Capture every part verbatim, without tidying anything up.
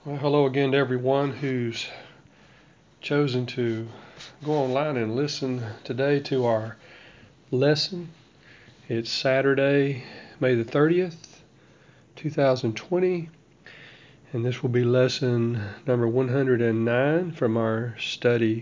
Well, hello again to everyone who's chosen to go online and listen today to our lesson. It's Saturday, May the thirtieth, two thousand twenty, and this will be lesson number one hundred nine from our study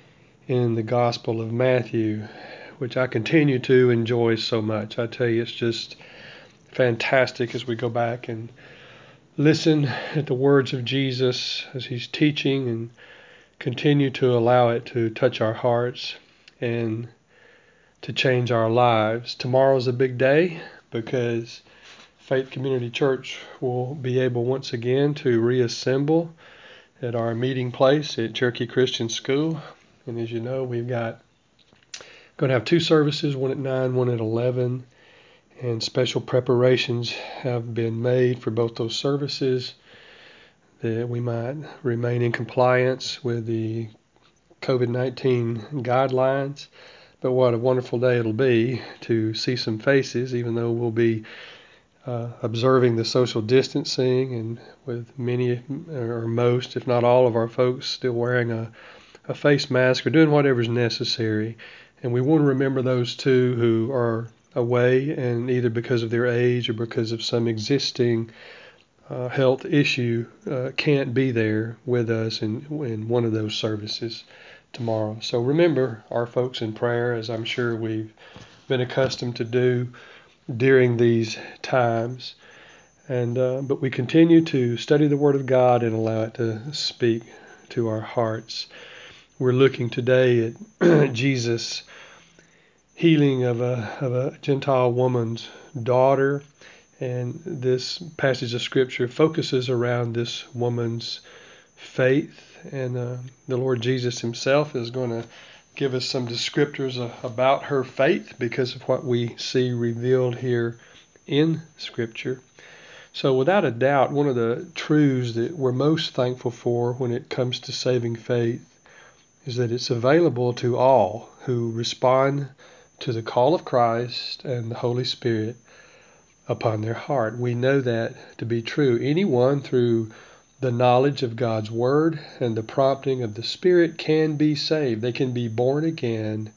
in the Gospel of Matthew, which I continue to enjoy so much. I tell you, it's just fantastic as we go back and listen at the words of Jesus as he's teaching and continue to allow it to touch our hearts and to change our lives. Tomorrow's a big day because Faith Community Church will be able once again to reassemble at our meeting place at Cherokee Christian School. And as you know, we've got going to have two services, one at nine, one at eleven. And special preparations have been made for both those services that we might remain in compliance with the COVID nineteen guidelines. But what a wonderful day it'll be to see some faces, even though we'll be uh, observing the social distancing and with many or most, if not all of our folks still wearing a, a face mask or doing whatever's necessary. And we want to remember those too who are away, and either because of their age or because of some existing uh, health issue uh, can't be there with us in, in one of those services tomorrow. So remember our folks in prayer, as I'm sure we've been accustomed to do during these times. And uh, but we continue to study the Word of God and allow it to speak to our hearts. We're looking today at Jesus' healing of a of a Gentile woman's daughter, and this passage of Scripture focuses around this woman's faith, and uh, the Lord Jesus himself is going to give us some descriptors uh, about her faith because of what we see revealed here in Scripture. So without a doubt, one of the truths that we're most thankful for when it comes to saving faith is that it's available to all who respond to the call of Christ and the Holy Spirit upon their heart. We know that to be true. Anyone through the knowledge of God's Word and the prompting of the Spirit can be saved. They can be born again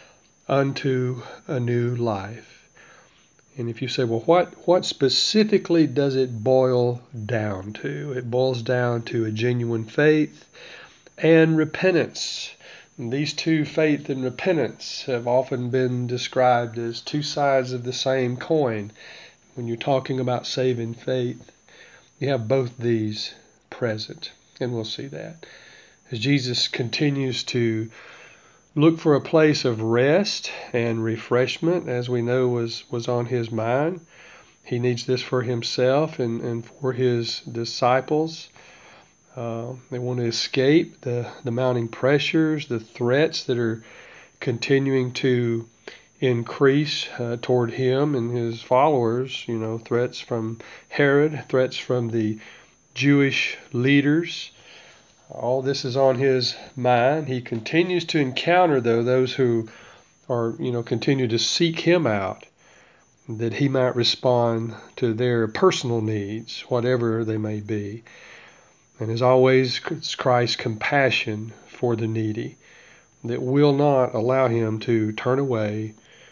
unto a new life. And if you say, well, what, what specifically does it boil down to? It boils down to a genuine faith and repentance. And these two, faith and repentance, have often been described as two sides of the same coin. When you're talking about saving faith, you have both these present, and we'll see that. As Jesus continues to look for a place of rest and refreshment, as we know was, was on his mind, he needs this for himself and, and for his disciples. Uh, they want to escape the, the mounting pressures, the threats that are continuing to increase uh, toward him and his followers. You know, threats from Herod, threats from the Jewish leaders. All this is on his mind. He continues to encounter, though, those who are, you know, continue to seek him out, that he might respond to their personal needs, whatever they may be. And as always, it's Christ's compassion for the needy that will not allow him to turn away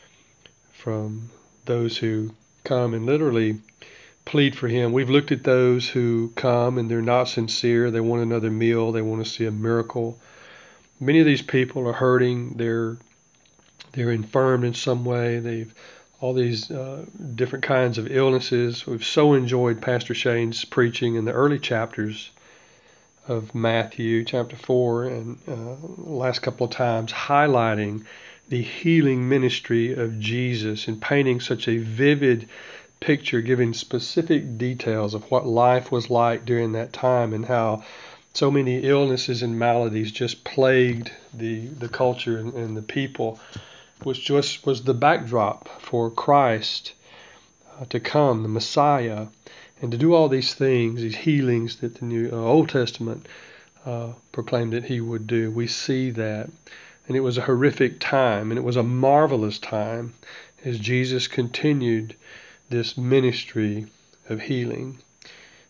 from those who come and literally plead for him. We've looked at those who come and they're not sincere. They want another meal. They want to see a miracle. Many of these people are hurting. They're they're infirmed in some way. They've all these uh, different kinds of illnesses. We've so enjoyed Pastor Shane's preaching in the early chapters of Matthew chapter four and uh, the last couple of times, highlighting the healing ministry of Jesus and painting such a vivid picture, giving specific details of what life was like during that time and how so many illnesses and maladies just plagued the the culture and, and the people, which just was the backdrop for Christ uh, to come, the Messiah, and to do all these things, these healings that the New uh, Old Testament uh, proclaimed that he would do. We see that. And it was a horrific time, and it was a marvelous time as Jesus continued this ministry of healing.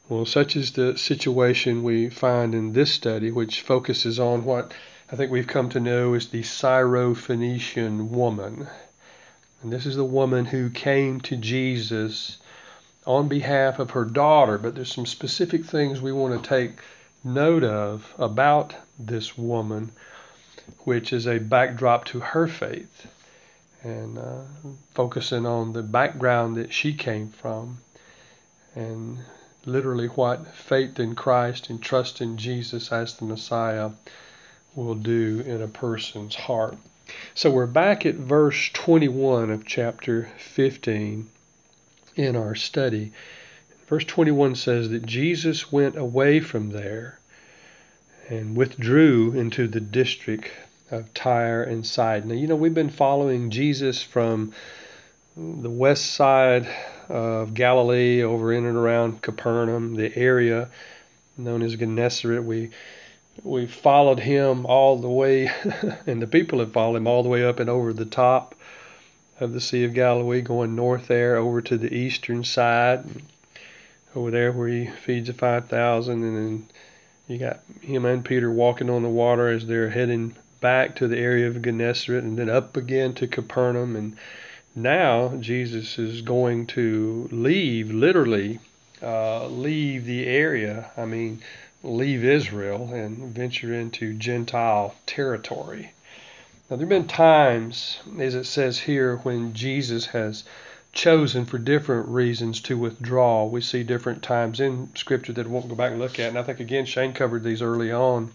Well, such is the situation we find in this study, which focuses on what I think we've come to know as the Syrophoenician woman. And this is the woman who came to Jesus on behalf of her daughter, but there's some specific things we want to take note of about this woman, which is a backdrop to her faith, and uh, focusing on the background that she came from, and literally what faith in Christ and trust in Jesus as the Messiah will do in a person's heart. So we're back at verse twenty-one of chapter fifteen in our study. Verse twenty-one says that Jesus went away from there and withdrew into the district of Tyre and Sidon. Now, you know, we've been following Jesus from the west side of Galilee over in and around Capernaum, the area known as Gennesaret. We we followed him all the way, and the people have followed him all the way up and over the top of the Sea of Galilee, going north there over to the eastern side, over there where he feeds the five thousand, and then you got him and Peter walking on the water as they're heading back to the area of Gennesaret, and then up again to Capernaum. And now Jesus is going to leave, literally uh, leave the area, I mean, leave Israel and venture into Gentile territory. Now, there have been times, as it says here, when Jesus has chosen for different reasons to withdraw. We see different times in Scripture that we won't go back and look at. And I think, again, Shane covered these early on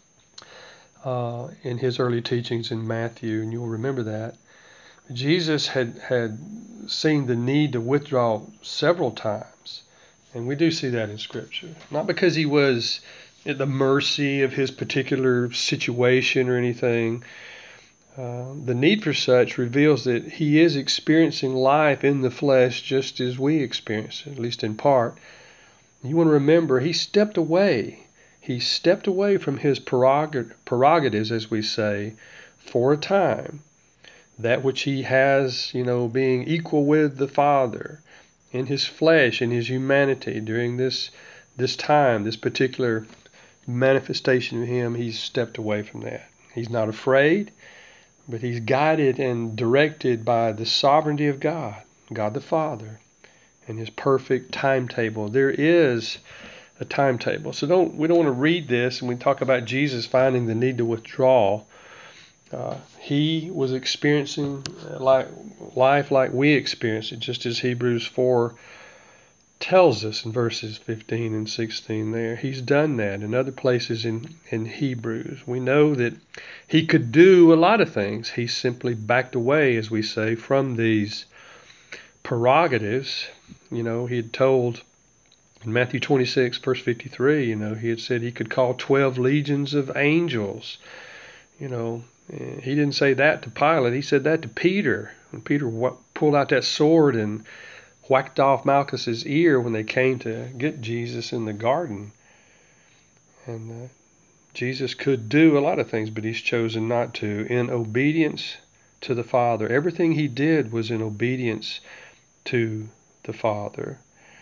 uh, in his early teachings in Matthew, and you'll remember that. Jesus had, had seen the need to withdraw several times, and we do see that in Scripture. Not because he was at the mercy of his particular situation or anything. Uh, the need for such reveals that he is experiencing life in the flesh just as we experience it, at least in part. You want to remember, he stepped away. He stepped away from his prerogatives, as we say, for a time. That which he has, you know, being equal with the Father in his flesh, in his humanity during this this time, this particular manifestation of him, he's stepped away from that. He's not afraid, but he's guided and directed by the sovereignty of God, God the Father, and his perfect timetable. There is a timetable. So don't we don't want to read this and we talk about Jesus finding the need to withdraw. Uh, he was experiencing like life like we experience it, just as Hebrews four tells us in verses fifteen and sixteen there. He's done that in other places in, in Hebrews. We know that he could do a lot of things. He simply backed away, as we say, from these prerogatives. You know, he had told in Matthew twenty-six, verse fifty-three, you know, he had said he could call twelve legions of angels. You know, he didn't say that to Pilate. He said that to Peter. When Peter pulled out that sword and whacked off Malchus's ear when they came to get Jesus in the garden. And uh, Jesus could do a lot of things, but he's chosen not to. In obedience to the Father. Everything he did was in obedience to the Father.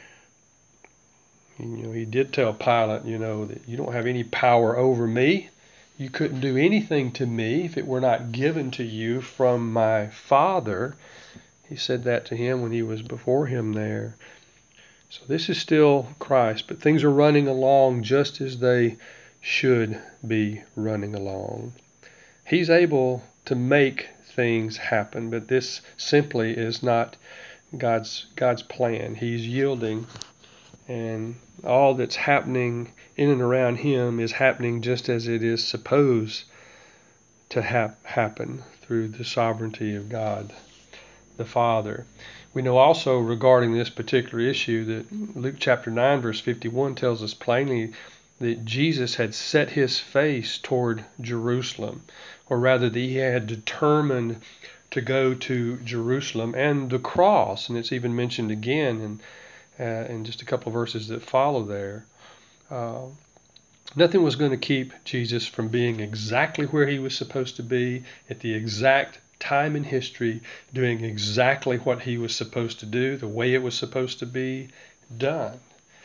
You know, he did tell Pilate, you know, that you don't have any power over me. You couldn't do anything to me if it were not given to you from my Father. He said that to him when he was before him there. So this is still Christ, but things are running along just as they should be running along. He's able to make things happen, but this simply is not God's God's plan. He's yielding, and all that's happening in and around him is happening just as it is supposed to hap- happen through the sovereignty of God the Father. We know also regarding this particular issue that Luke chapter nine verse fifty-one tells us plainly that Jesus had set his face toward Jerusalem, or rather that he had determined to go to Jerusalem and the cross, and it's even mentioned again in Uh, in just a couple of verses that follow there. Uh, nothing was going to keep Jesus from being exactly where he was supposed to be at the exact time in history, doing exactly what he was supposed to do, the way it was supposed to be done.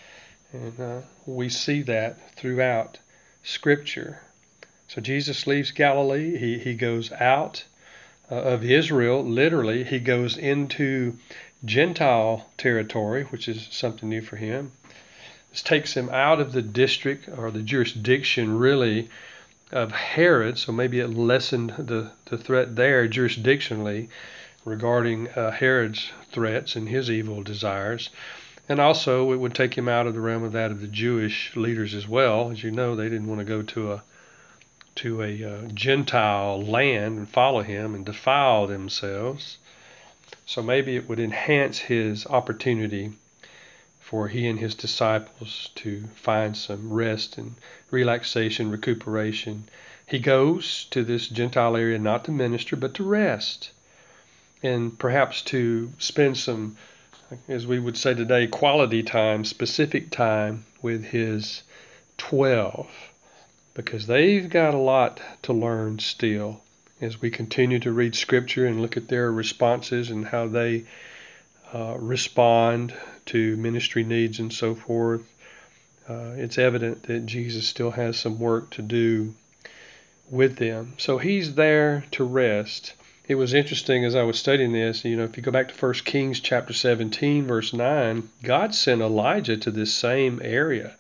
And uh, we see that throughout Scripture. So Jesus leaves Galilee. He, he goes out uh, of Israel. Literally, he goes into Gentile territory, which is something new for him. This takes him out of the district or the jurisdiction, really, of Herod. So maybe it lessened the, the threat there jurisdictionally regarding uh, Herod's threats and his evil desires. And also, it would take him out of the realm of that of the Jewish leaders as well. As you know, they didn't want to go to a to a uh, Gentile land and follow him and defile themselves. So maybe it would enhance his opportunity for he and his disciples to find some rest and relaxation, recuperation. He goes to this Gentile area not to minister, but to rest, and perhaps to spend some, as we would say today, quality time, specific time with his twelve, because they've got a lot to learn still as we continue to read Scripture and look at their responses and how they uh, respond to ministry needs and so forth. Uh, it's evident that Jesus still has some work to do with them. So he's there to rest. It was interesting as I was studying this, you know, if you go back to First Kings chapter seventeen, verse nine, God sent Elijah to this same area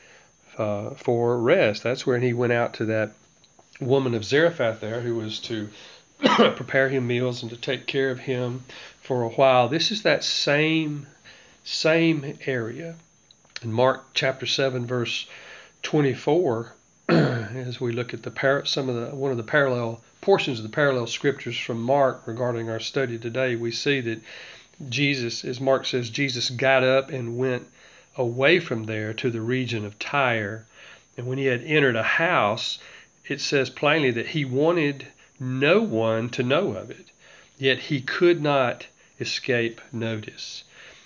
uh, for rest. That's where he went out to that woman of Zarephath there who was to prepare him meals and to take care of him for a while. This is that same same area. In Mark chapter seven, verse twenty-four, as we look at the par- some of the one of the parallel portions of the parallel scriptures from Mark regarding our study today, we see that Jesus, as Mark says, Jesus got up and went away from there to the region of Tyre. And when he had entered a house, it says plainly that he wanted no one to know of it, yet he could not escape notice.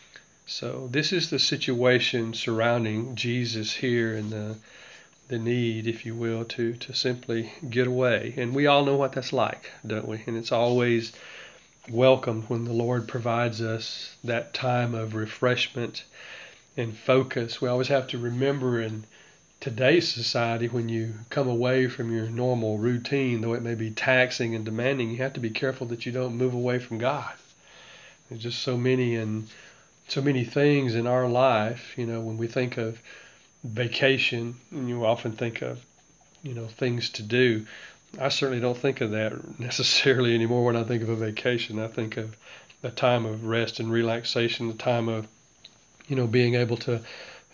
So this is the situation surrounding Jesus here, and the the need, if you will, to to simply get away. And we all know what that's like, don't we? And it's always welcomed when the Lord provides us that time of refreshment and focus. We always have to remember in today's society, when you come away from your normal routine, though it may be taxing and demanding, you have to be careful that you don't move away from God. There's just so many and so many things in our life. You know, when we think of vacation, and you often think of, you know, things to do. I certainly don't think of that necessarily anymore when I think of a vacation. I think of a time of rest and relaxation, a time of, you know, being able to,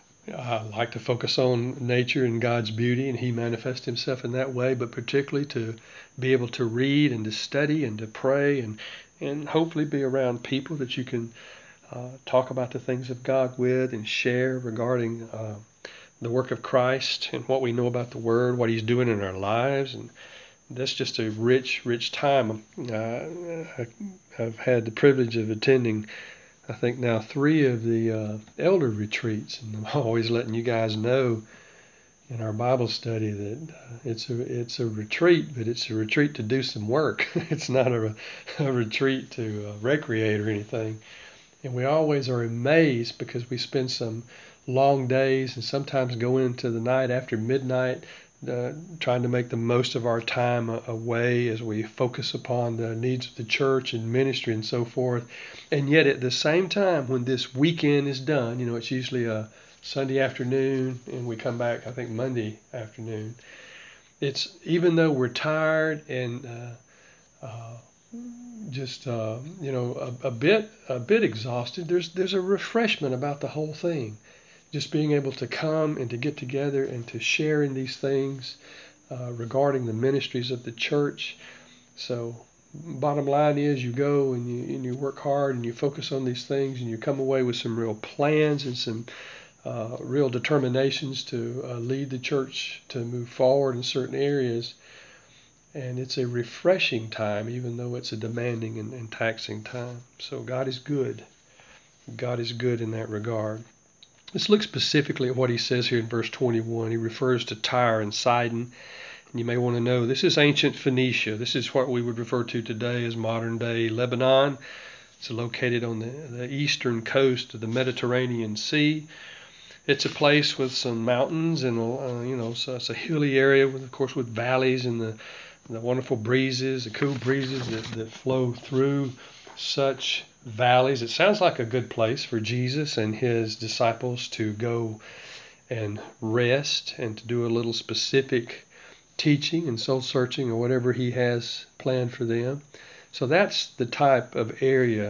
I like to focus on nature and God's beauty, and He manifests Himself in that way, but particularly to be able to read and to study and to pray and, and hopefully be around people that you can uh, talk about the things of God with and share regarding uh, the work of Christ and what we know about the Word, what He's doing in our lives. And that's just a rich, rich time. Uh, I've had the privilege of attending, I think now, three of the uh, elder retreats, and I'm always letting you guys know in our Bible study that uh, it's a it's a retreat, but it's a retreat to do some work. It's not a, a retreat to uh, recreate or anything. And we always are amazed because we spend some long days and sometimes go into the night after midnight uh, trying to make the most of our time away as we focus upon the needs of the church and ministry and so forth. And yet at the same time, when this weekend is done, you know, it's usually a Sunday afternoon and we come back, I think, Monday afternoon. It's even though we're tired and uh, uh, just uh, you know a, a bit a bit exhausted, there's there's a refreshment about the whole thing. Just being able to come and to get together and to share in these things uh, regarding the ministries of the church. So bottom line is you go and you, and you work hard and you focus on these things and you come away with some real plans and some uh, real determinations to uh, lead the church to move forward in certain areas. And it's a refreshing time, even though it's a demanding and, and taxing time. So God is good. God is good in that regard. Let's look specifically at what he says here in verse twenty-one. He refers to Tyre and Sidon. And you may want to know this is ancient Phoenicia. This is what we would refer to today as modern-day Lebanon. It's located on the, the eastern coast of the Mediterranean Sea. It's a place with some mountains and uh, you know, so it's a hilly area with, of course, with valleys and the the wonderful breezes, the cool breezes that, that flow through such valleys. It sounds like a good place for Jesus and his disciples to go and rest and to do a little specific teaching and soul searching or whatever he has planned for them. So that's the type of area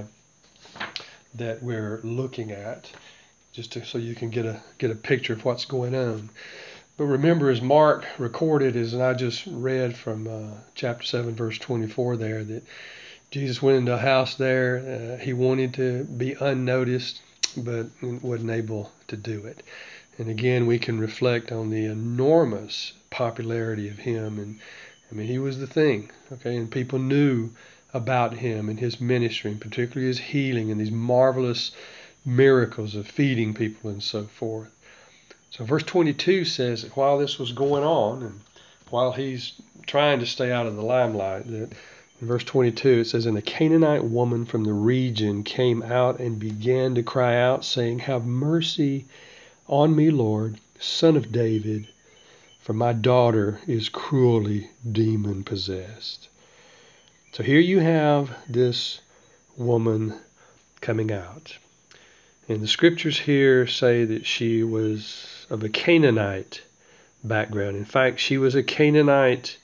that we're looking at, just to, so you can get a get a picture of what's going on. But remember, as Mark recorded, as I just read from uh, chapter seven, verse twenty-four there, that Jesus went into a house there. Uh, he wanted to be unnoticed, but wasn't able to do it. And again, we can reflect on the enormous popularity of him. And I mean, he was the thing, okay? And people knew about him and his ministry, and particularly his healing and these marvelous miracles of feeding people and so forth. So verse twenty-two says that while this was going on, and while he's trying to stay out of the limelight, that in verse twenty-two it says, "And a Canaanite woman from the region came out and began to cry out, saying, 'Have mercy on me, Lord, Son of David, for my daughter is cruelly demon-possessed.'" So here you have this woman coming out. And the scriptures here say that she was of a Canaanite background. In fact, she was a Canaanite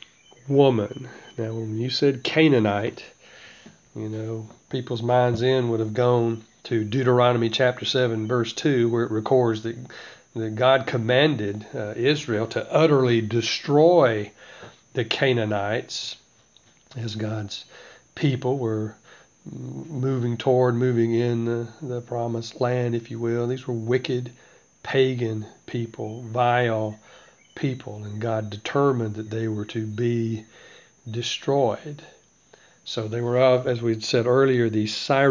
woman. Now, when you said Canaanite, you know, people's minds then would have gone to Deuteronomy chapter seven, verse two, where it records that, that God commanded uh, Israel to utterly destroy the Canaanites as God's people were moving toward, moving in the, the promised land, if you will. These were wicked, pagan people, vile people, and God determined that they were to be destroyed. So they were of, as we said earlier, the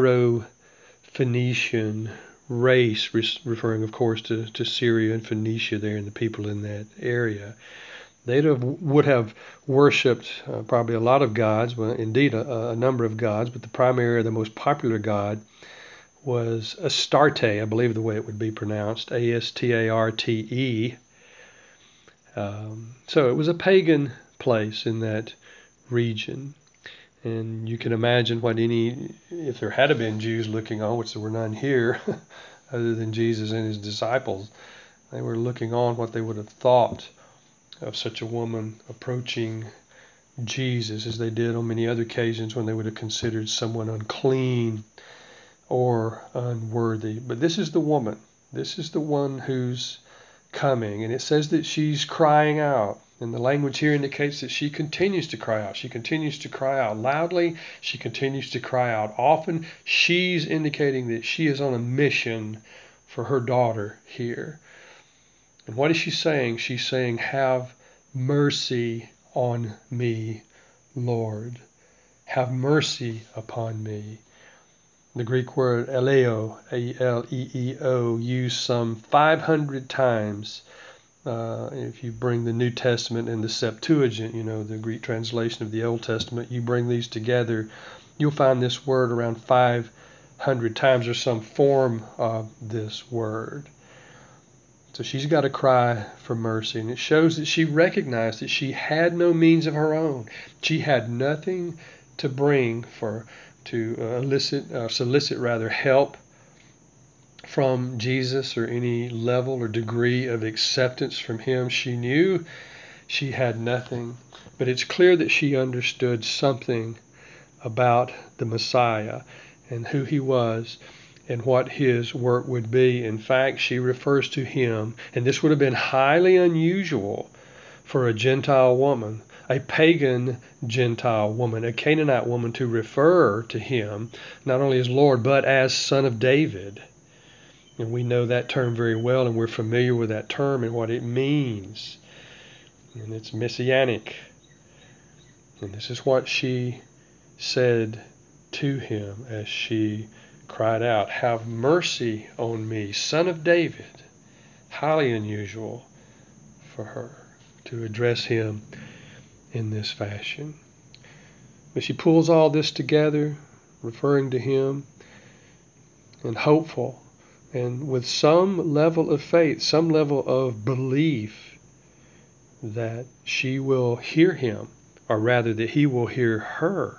Syro-Phoenician race, referring, of course, to, to Syria and Phoenicia there and the people in that area. They would have worshipped uh, probably a lot of gods, well, indeed a, a number of gods, but the primary, the most popular god was Astarte, I believe the way it would be pronounced, A S T A R T E. Um, so it was a pagan place in that region. And you can imagine what any, if there had been Jews looking on, which there were none here, other than Jesus and his disciples, they were looking on what they would have thought of such a woman approaching Jesus, as they did on many other occasions when they would have considered someone unclean or unworthy. But this is the woman. This is the one who's coming. And it says that she's crying out. And the language here indicates that she continues to cry out. She continues to cry out loudly. She continues to cry out often. She's indicating that she is on a mission for her daughter here. And what is she saying? She's saying, "Have mercy on me, Lord. Have mercy upon me." The Greek word eleo, A L E E O, used some five hundred times. Uh, if you bring the New Testament and the Septuagint, you know, the Greek translation of the Old Testament, you bring these together, you'll find this word around five hundred times, or some form of this word. So she's got to cry for mercy, and it shows that she recognized that she had no means of her own. She had nothing to bring for to uh, elicit, uh, solicit rather, help from Jesus or any level or degree of acceptance from him. She knew she had nothing, but it's clear that she understood something about the Messiah and who he was and what his work would be. In fact, she refers to him, and this would have been highly unusual for a Gentile woman, a pagan Gentile woman, a Canaanite woman, to refer to him not only as Lord, but as Son of David. And we know that term very well, and we're familiar with that term and what it means. And it's messianic. And this is what she said to him as she cried out, "Have mercy on me, Son of David." Highly unusual for her to address him in this fashion. But she pulls all this together, referring to him, and hopeful and with some level of faith, some level of belief that she will hear him, or rather that he will hear her,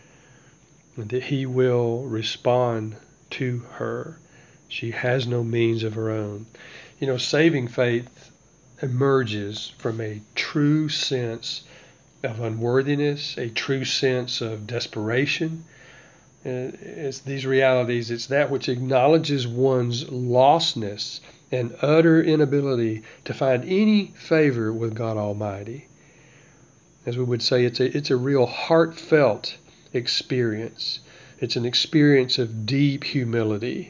and that he will respond to her. She has no means of her own. You know, saving faith emerges from a true sense of unworthiness, a true sense of desperation. It's these realities, it's that which acknowledges one's lostness and utter inability to find any favor with God Almighty. As we would say, it's a, it's a real heartfelt experience. It's an experience of deep humility.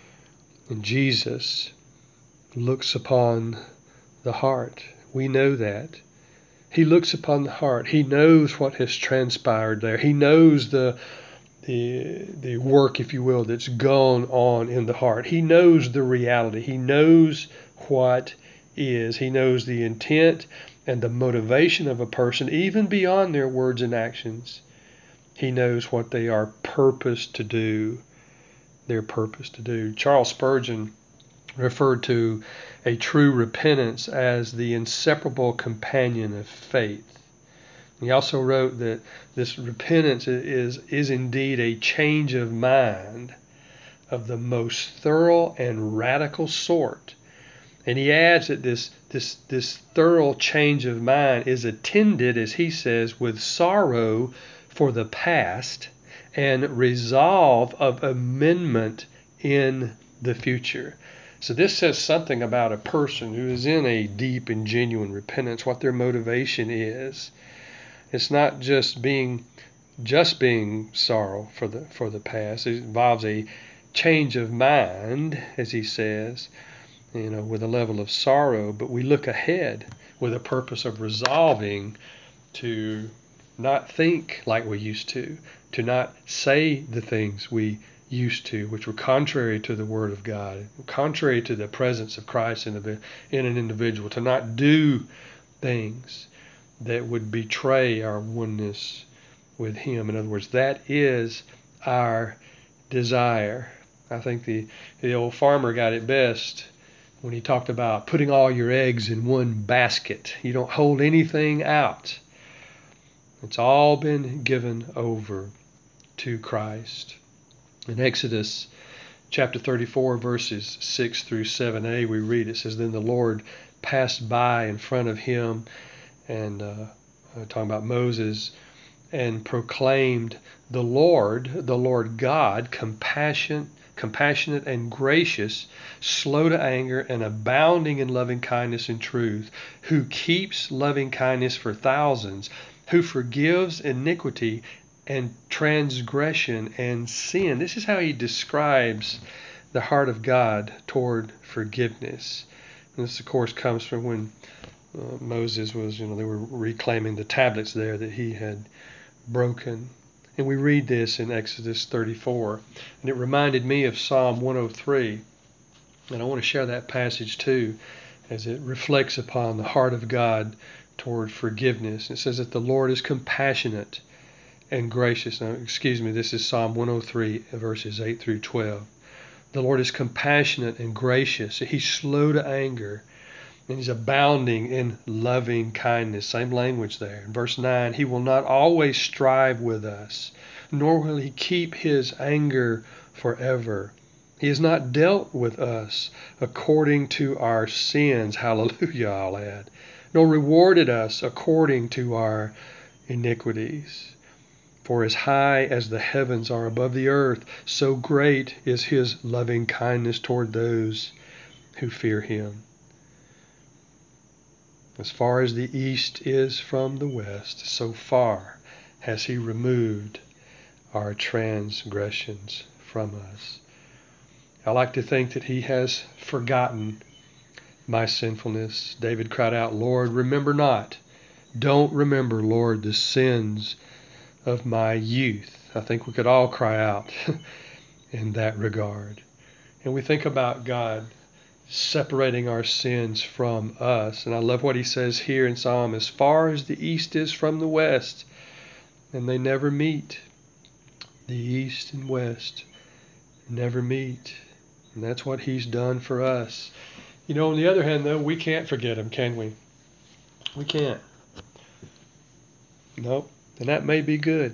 And Jesus looks upon the heart. We know that. He looks upon the heart. He knows what has transpired there. He knows the the the work, if you will, that's gone on in the heart. He knows the reality. He knows what is. He knows the intent and the motivation of a person, even beyond their words and actions. He knows what they are purposed to do. Their purpose to do. Charles Spurgeon referred to a true repentance as the inseparable companion of faith. He also wrote that this repentance is, is indeed a change of mind of the most thorough and radical sort. And he adds that this, this, this thorough change of mind is attended, as he says, with sorrow for the past and resolve of amendment in the future. So this says something about a person who is in a deep and genuine repentance, what their motivation is. It's not just being just being sorrow for the for the past. It involves a change of mind, as he says, you know, with a level of sorrow, but we look ahead with a purpose of resolving to not think like we used to, to not say the things we used to, which were contrary to the Word of God, contrary to the presence of Christ in, the, in an individual, to not do things that would betray our oneness with Him. In other words, that is our desire. I think the, the old farmer got it best when he talked about putting all your eggs in one basket. You don't hold anything out. It's all been given over to Christ. In Exodus chapter thirty-four, verses six through seven a, we read, it says, Then the Lord passed by in front of him, and uh, talking about Moses, and proclaimed, The Lord, the Lord God, compassionate, compassionate and gracious, slow to anger, and abounding in loving kindness and truth, who keeps loving kindness for thousands, who forgives iniquity and transgression and sin. This is how he describes the heart of God toward forgiveness. And this, of course, comes from when uh, Moses was, you know, they were reclaiming the tablets there that he had broken. And we read this in Exodus thirty-four. And it reminded me of Psalm one oh three. And I want to share that passage too, as it reflects upon the heart of God toward forgiveness. It says that the Lord is compassionate and gracious. Now, excuse me, this is Psalm one oh three, verses eight through twelve. The Lord is compassionate and gracious. He's slow to anger, and He's abounding in loving kindness. Same language there. In verse nine, He will not always strive with us, nor will He keep His anger forever. He has not dealt with us according to our sins. Hallelujah, I'll add. Nor rewarded us according to our iniquities. For as high as the heavens are above the earth, so great is His loving kindness toward those who fear Him. As far as the east is from the west, so far has He removed our transgressions from us. I like to think that He has forgotten my sinfulness. David cried out, Lord, remember not. Don't remember, Lord, the sins of my youth. I think we could all cry out in that regard. And we think about God separating our sins from us. And I love what He says here in Psalm, as far as the east is from the west, and they never meet. The east and west never meet. And that's what he's done for us. You know, on the other hand, though, we can't forget him, can we? We can't. Nope. And that may be good.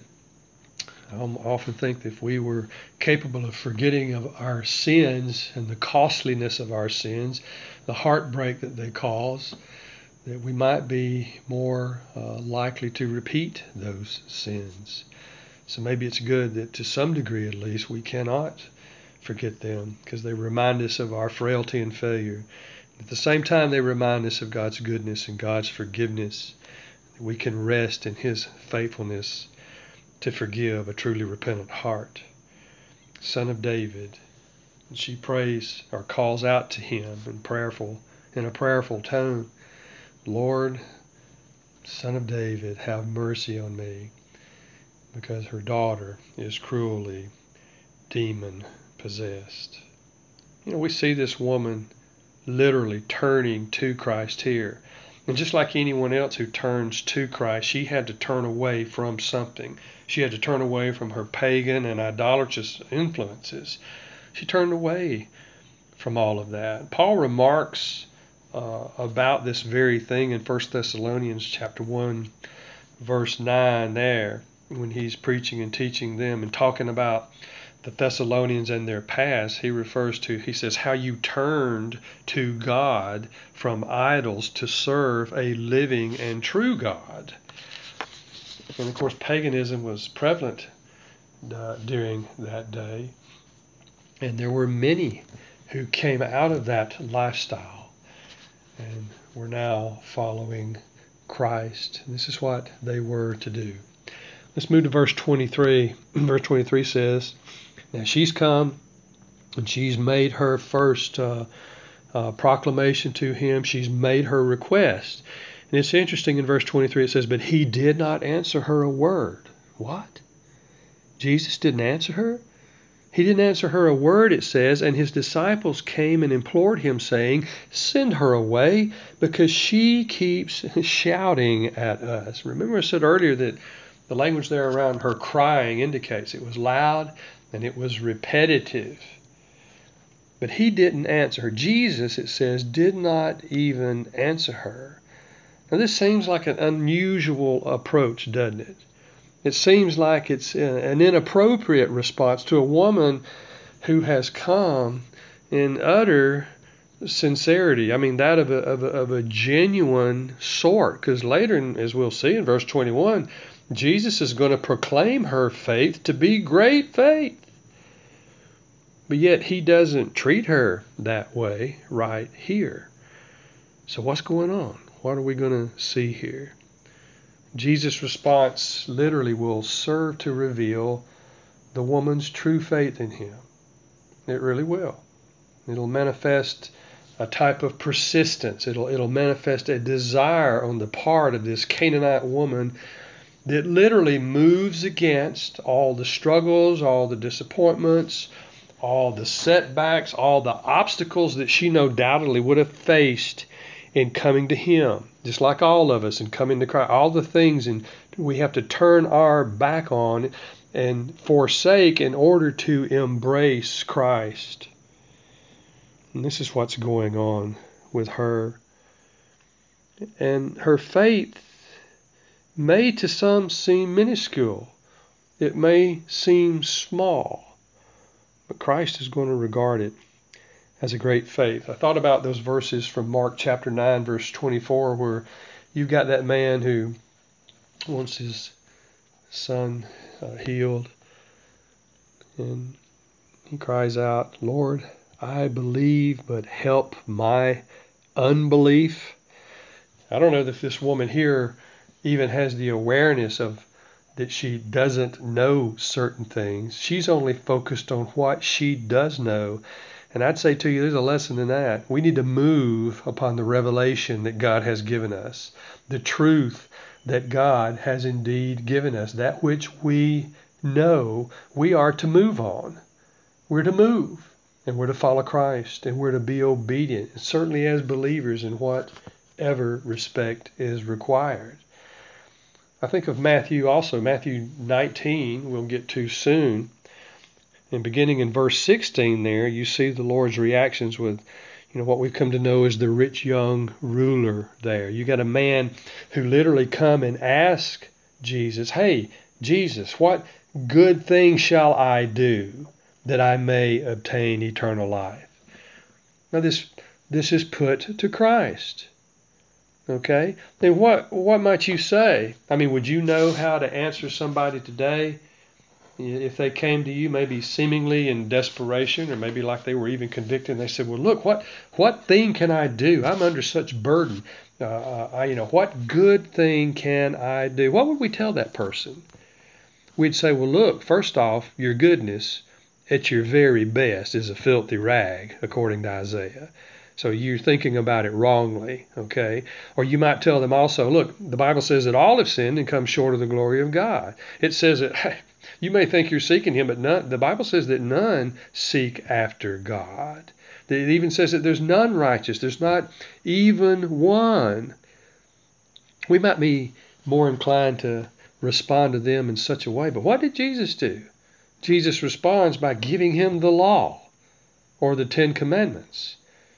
I often think that if we were capable of forgetting of our sins and the costliness of our sins, the heartbreak that they cause, that we might be more uh, likely to repeat those sins. So maybe it's good that to some degree at least we cannot forget them, because they remind us of our frailty and failure. At the same time, they remind us of God's goodness and God's forgiveness. We can rest in his faithfulness to forgive a truly repentant heart. Son of David. And she prays or calls out to him in prayerful, in a prayerful tone, Lord, Son of David, have mercy on me, because her daughter is cruelly demon possessed. You know, we see this woman literally turning to Christ here. And just like anyone else who turns to Christ, she had to turn away from something. She had to turn away from her pagan and idolatrous influences. She turned away from all of that. Paul remarks uh, about this very thing in First Thessalonians chapter one, verse nine there, when he's preaching and teaching them and talking about the Thessalonians and their past. He refers to, he says, how you turned to God from idols to serve a living and true God. And of course, paganism was prevalent uh, during that day. And there were many who came out of that lifestyle and were now following Christ. And this is what they were to do. Let's move to verse twenty-three. Verse twenty-three says, now she's come and she's made her first uh, uh, proclamation to him. She's made her request. And it's interesting in verse twenty-three, it says, but he did not answer her a word. What? Jesus didn't answer her? He didn't answer her a word, it says, and his disciples came and implored him, saying, send her away, because she keeps shouting at us. Remember I said earlier that the language there around her crying indicates it was loud and it was repetitive. But he didn't answer her. Jesus, it says, did not even answer her. Now this seems like an unusual approach, doesn't it? It seems like it's an inappropriate response to a woman who has come in utter sincerity. I mean, that of a, of a, of a genuine sort. Because later, as we'll see in verse twenty-one, Jesus is going to proclaim her faith to be great faith. But yet he doesn't treat her that way right here. So what's going on? What are we going to see here? Jesus' response literally will serve to reveal the woman's true faith in him. It really will. It'll manifest a type of persistence. It'll, it'll manifest a desire on the part of this Canaanite woman that literally moves against all the struggles, all the disappointments, all the setbacks, all the obstacles that she no doubtedly would have faced in coming to him, just like all of us in coming to Christ. All the things and we have to turn our back on and forsake in order to embrace Christ. And this is what's going on with her. And her faith may to some seem minuscule. It may seem small. But Christ is going to regard it as a great faith. I thought about those verses from Mark chapter nine, verse twenty-four, where you've got that man who wants his son uh, healed. And he cries out, Lord, I believe, but help my unbelief. I don't know if this woman here even has the awareness of that she doesn't know certain things. She's only focused on what she does know. And I'd say to you, there's a lesson in that. We need to move upon the revelation that God has given us, the truth that God has indeed given us, that which we know we are to move on. We're to move, and we're to follow Christ, and we're to be obedient, certainly as believers in whatever respect is required. I think of Matthew also, Matthew nineteen, we'll get to soon. And beginning in verse sixteen there, you see the Lord's reactions with, you know, what we've come to know as the rich young ruler there. You got a man who literally come and ask Jesus, hey, Jesus, what good thing shall I do that I may obtain eternal life? Now this this is put to Christ. Okay? Then what what might you say? I mean, would you know how to answer somebody today if they came to you maybe seemingly in desperation, or maybe like they were even convicted, and they said, well, look, what what thing can I do? I'm under such burden. Uh, I, you know, what good thing can I do? What would we tell that person? We'd say, well, look, first off, your goodness at your very best is a filthy rag, according to Isaiah. So you're thinking about it wrongly, okay? Or you might tell them also, look, the Bible says that all have sinned and come short of the glory of God. It says that hey, you may think you're seeking Him, but none, the Bible says that none seek after God. It even says that there's none righteous. There's not even one. We might be more inclined to respond to them in such a way, but what did Jesus do? Jesus responds by giving him the law, or the Ten Commandments.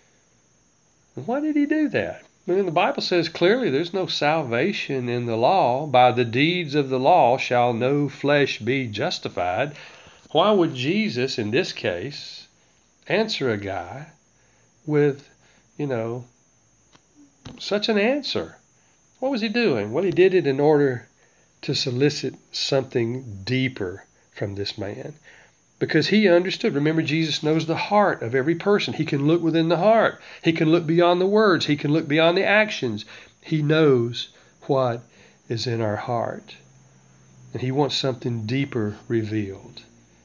Why did he do that? I mean, the Bible says clearly there's no salvation in the law. By the deeds of the law shall no flesh be justified. Why would Jesus, in this case, answer a guy with, you know, such an answer? What was he doing? Well, he did it in order to solicit something deeper from this man. Because he understood. Remember, Jesus knows the heart of every person. He can look within the heart. He can look beyond the words. He can look beyond the actions. He knows what is in our heart. And he wants something deeper revealed.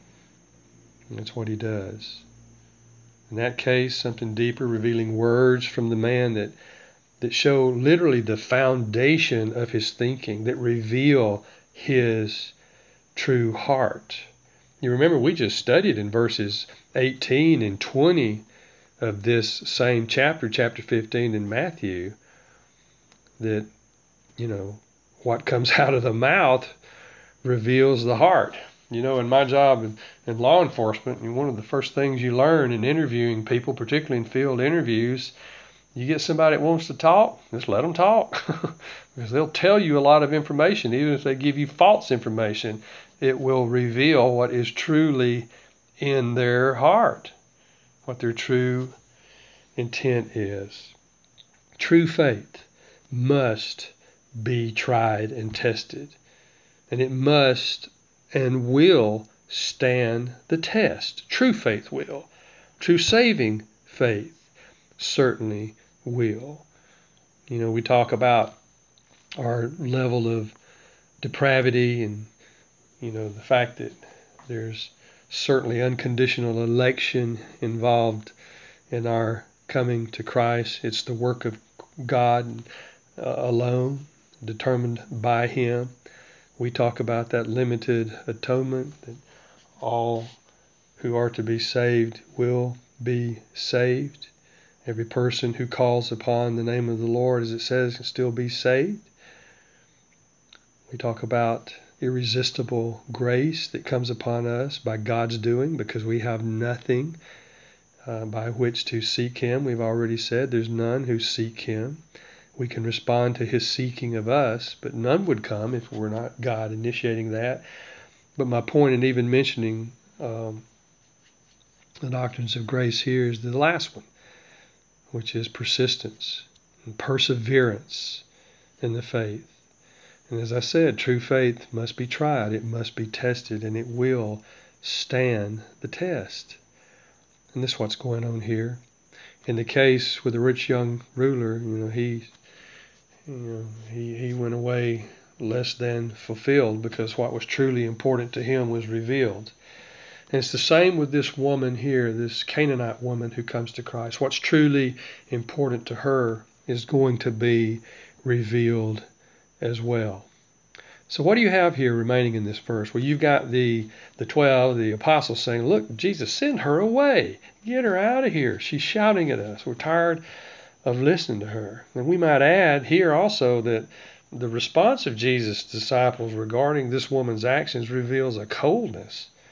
And that's what he does. In that case, something deeper, revealing words from the man that, that show literally the foundation of his thinking, that reveal his true heart. You remember we just studied in verses eighteen and twenty of this same chapter, chapter fifteen in Matthew, that, you know, what comes out of the mouth reveals the heart. You know, in my job in, in law enforcement, one of the first things you learn in interviewing people, particularly in field interviews, you get somebody that wants to talk, just let them talk. Because they'll tell you a lot of information. Even if they give you false information, it will reveal what is truly in their heart, what their true intent is. True faith must be tried and tested, and it must and will stand the test. True faith will. True saving faith certainly will. You know, we talk about our level of depravity and, you know, the fact that there's certainly unconditional election involved in our coming to Christ. It's the work of God uh, alone, determined by Him. We talk about that limited atonement, that all who are to be saved will be saved. Every person who calls upon the name of the Lord, as it says, can still be saved. We talk about irresistible grace that comes upon us by God's doing, because we have nothing uh, by which to seek Him. We've already said there's none who seek Him. We can respond to His seeking of us, but none would come if we're not God initiating that. But my point in even mentioning um, the doctrines of grace here is the last one, which is persistence and perseverance in the faith. And as I said, true faith must be tried, it must be tested, and it will stand the test. And this is what's going on here. In the case with the rich young ruler, you know, he, you know, he, he went away less than fulfilled, because what was truly important to him was revealed. And it's the same with this woman here, this Canaanite woman who comes to Christ. What's truly important to her is going to be revealed as well. So what do you have here remaining in this verse? Well, you've got the the twelve, the apostles saying, look, Jesus, send her away. Get her out of here. She's shouting at us. We're tired of listening to her. And we might add here also that the response of Jesus' disciples regarding this woman's actions reveals a coldness.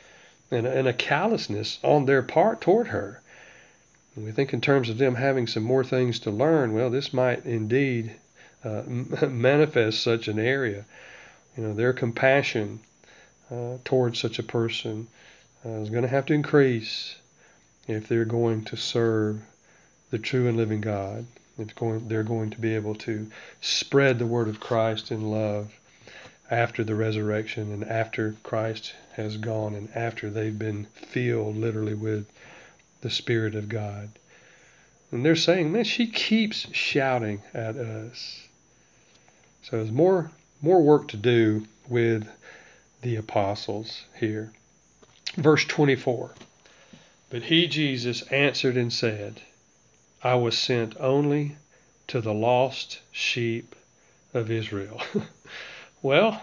and, and a callousness on their part toward her. And we think in terms of them having some more things to learn. Well, this might indeed uh, manifest such an area. You know, their compassion uh, towards such a person uh, is going to have to increase if they're going to serve the true and living God. If going, they're going to be able to spread the word of Christ in love after the resurrection and after Christ has gone and after they've been filled literally with the Spirit of God. And they're saying, man, she keeps shouting at us. So there's more, more work to do with the apostles here. Verse twenty-four. But he, Jesus, answered and said, I was sent only to the lost sheep of Israel. Well,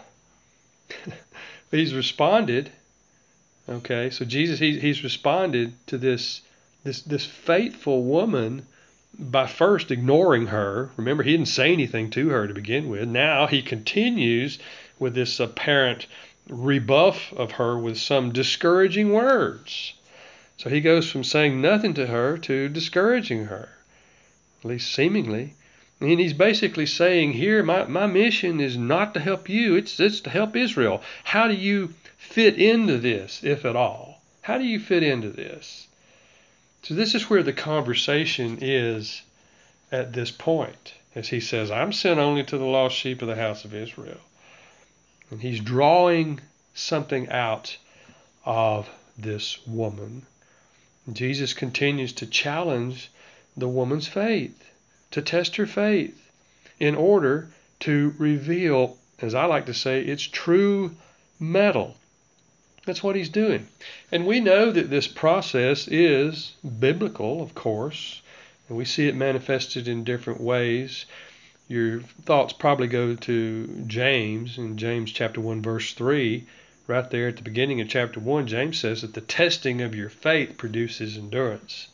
he's responded. Okay, so Jesus, he, he's responded to this, this, this faithful woman by first ignoring her. Remember, he didn't say anything to her to begin with. Now he continues with this apparent rebuff of her with some discouraging words. So he goes from saying nothing to her to discouraging her, at least seemingly. And he's basically saying here, my, my mission is not to help you, it's, it's to help Israel. How do you fit into this, if at all? How do you fit into this? So this is where the conversation is at this point, as he says, I'm sent only to the lost sheep of the house of Israel. And he's drawing something out of this woman. Jesus continues to challenge the woman's faith, to test her faith, in order to reveal, as I like to say, its true mettle. That's what he's doing. And we know that this process is biblical, of course, and we see it manifested in different ways. Your thoughts probably go to James, in James chapter one, verse three. Right there at the beginning of chapter one, James says that the testing of your faith produces endurance.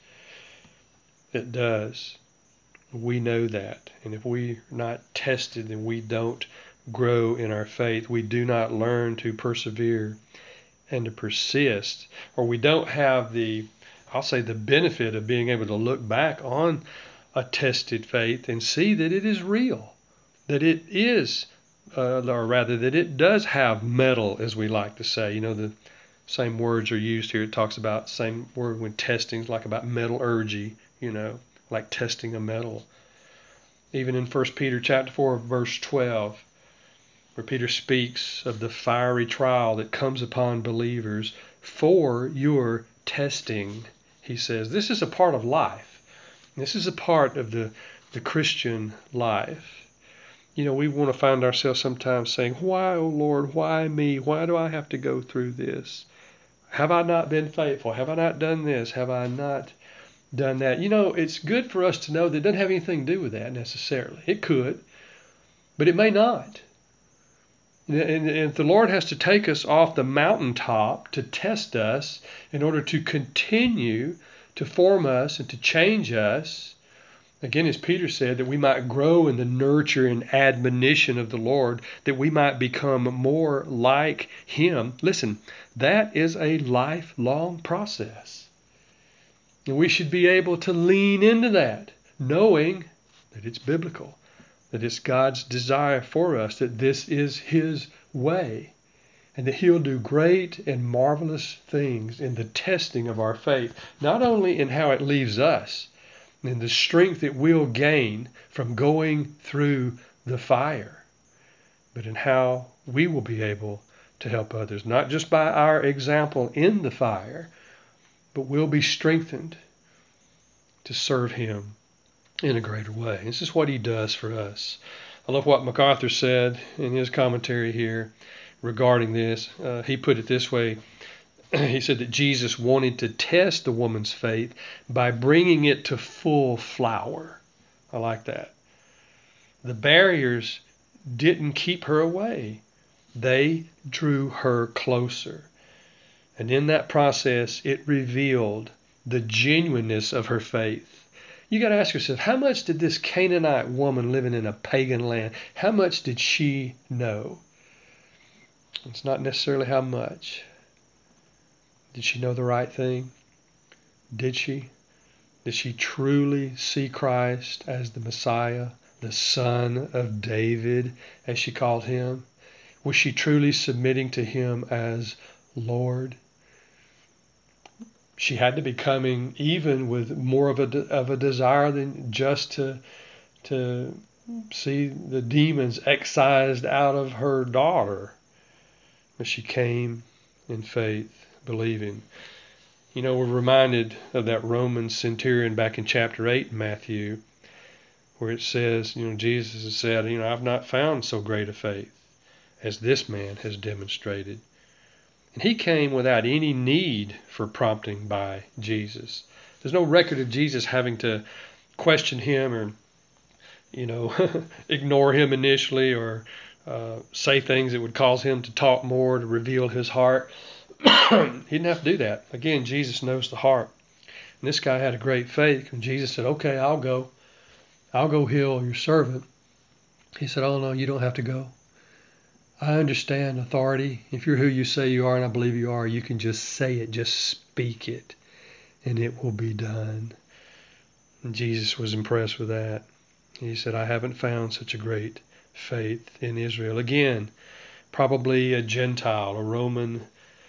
It does. We know that. And if we're not tested, then we don't grow in our faith. We do not learn to persevere and to persist. Or we don't have the, I'll say, the benefit of being able to look back on a tested faith and see that it is real, that it is Uh, or rather that it does have metal, as we like to say. You know, the same words are used here. It talks about same word when testing, like about metallurgy, you know, like testing a metal. Even in First Peter chapter four, verse twelve, where Peter speaks of the fiery trial that comes upon believers for your testing, he says, this is a part of life. This is a part of the, the Christian life. You know, we want to find ourselves sometimes saying, why, oh Lord, why me? Why do I have to go through this? Have I not been faithful? Have I not done this? Have I not done that? You know, it's good for us to know that it doesn't have anything to do with that necessarily. It could, but it may not. And if the Lord has to take us off the mountaintop to test us in order to continue to form us and to change us, again, as Peter said, that we might grow in the nurture and admonition of the Lord, that we might become more like Him. Listen, that is a lifelong process. And we should be able to lean into that, knowing that it's biblical, that it's God's desire for us, that this is His way, and that He'll do great and marvelous things in the testing of our faith, not only in how it leaves us, and the strength that we'll gain from going through the fire, but in how we will be able to help others, not just by our example in the fire, but we'll be strengthened to serve Him in a greater way. This is what He does for us. I love what MacArthur said in his commentary here regarding this. Uh, he put it this way. He said that Jesus wanted to test the woman's faith by bringing it to full flower. I like that. The barriers didn't keep her away. They drew her closer. And in that process, it revealed the genuineness of her faith. You got to ask yourself, how much did this Canaanite woman living in a pagan land, how much did she know? It's not necessarily how much, Did she know the right thing? Did she? Did she truly see Christ as the Messiah, the Son of David, as she called him? Was she truly submitting to him as Lord? She had to be coming even with more of a, de- of a desire than just to, to see the demons excised out of her daughter. But she came in faith, believing. You know, we're reminded of that Roman centurion back in chapter eight in Matthew, where it says, you know, Jesus has said, you know, I've not found so great a faith as this man has demonstrated. And he came without any need for prompting by Jesus. There's no record of Jesus having to question him or, you know, ignore him initially or uh, say things that would cause him to talk more, to reveal his heart. He didn't have to do that. Again, Jesus knows the heart. And this guy had a great faith. When Jesus said, okay, I'll go. I'll go heal your servant. He said, oh, no, you don't have to go. I understand authority. If you're who you say you are, and I believe you are, you can just say it, just speak it, and it will be done. And Jesus was impressed with that. He said, I haven't found such a great faith in Israel. Again, probably a Gentile, a Roman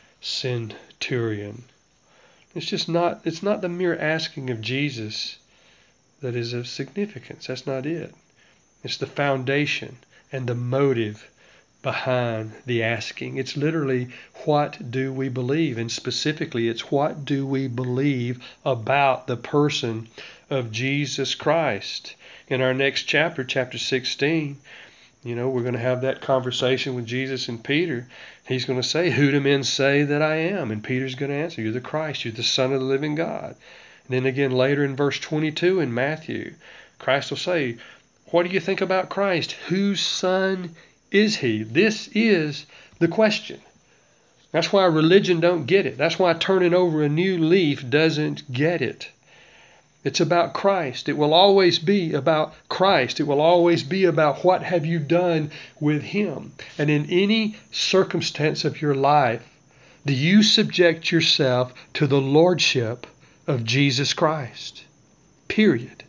centurion. It's just not, it's not the mere asking of Jesus that is of significance. That's not it. It's the foundation and the motive behind the asking. It's literally, what do we believe? And specifically, it's what do we believe about the person of Jesus Christ? In our next chapter, chapter sixteen, you know, we're going to have that conversation with Jesus and Peter. He's going to say, who do men say that I am? And Peter's going to answer, you're the Christ, you're the Son of the living God. And then again later in verse twenty-two in Matthew, Christ will say, what do you think about Christ? Whose son is he? This is the question. That's why religion don't get it. That's why turning over a new leaf doesn't get it. It's about Christ. It will always be about Christ. It will always be about what have you done with him. And in any circumstance of your life, do you subject yourself to the lordship of Jesus Christ? Period.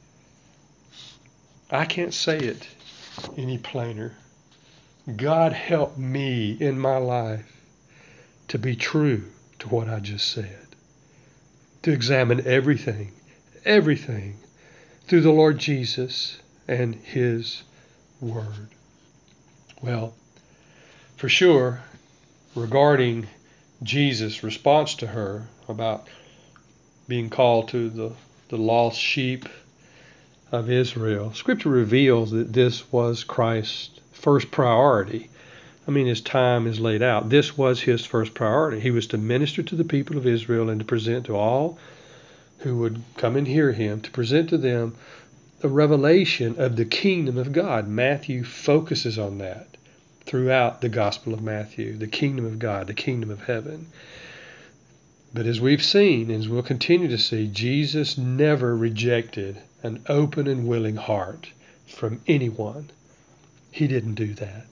I can't say it any plainer. God help me in my life to be true to what I just said. To examine everything, everything through the Lord Jesus and his word. Well, for sure, regarding Jesus' response to her about being called to the, the lost sheep of Israel, Scripture reveals that this was Christ's first priority. I mean, his time is laid out. This was his first priority. He was to minister to the people of Israel and to present to all who would come and hear him, to present to them the revelation of the kingdom of God. Matthew focuses on that throughout the Gospel of Matthew, the kingdom of God, the kingdom of heaven. But as we've seen, and as we'll continue to see, Jesus never rejected an open and willing heart from anyone. He didn't do that.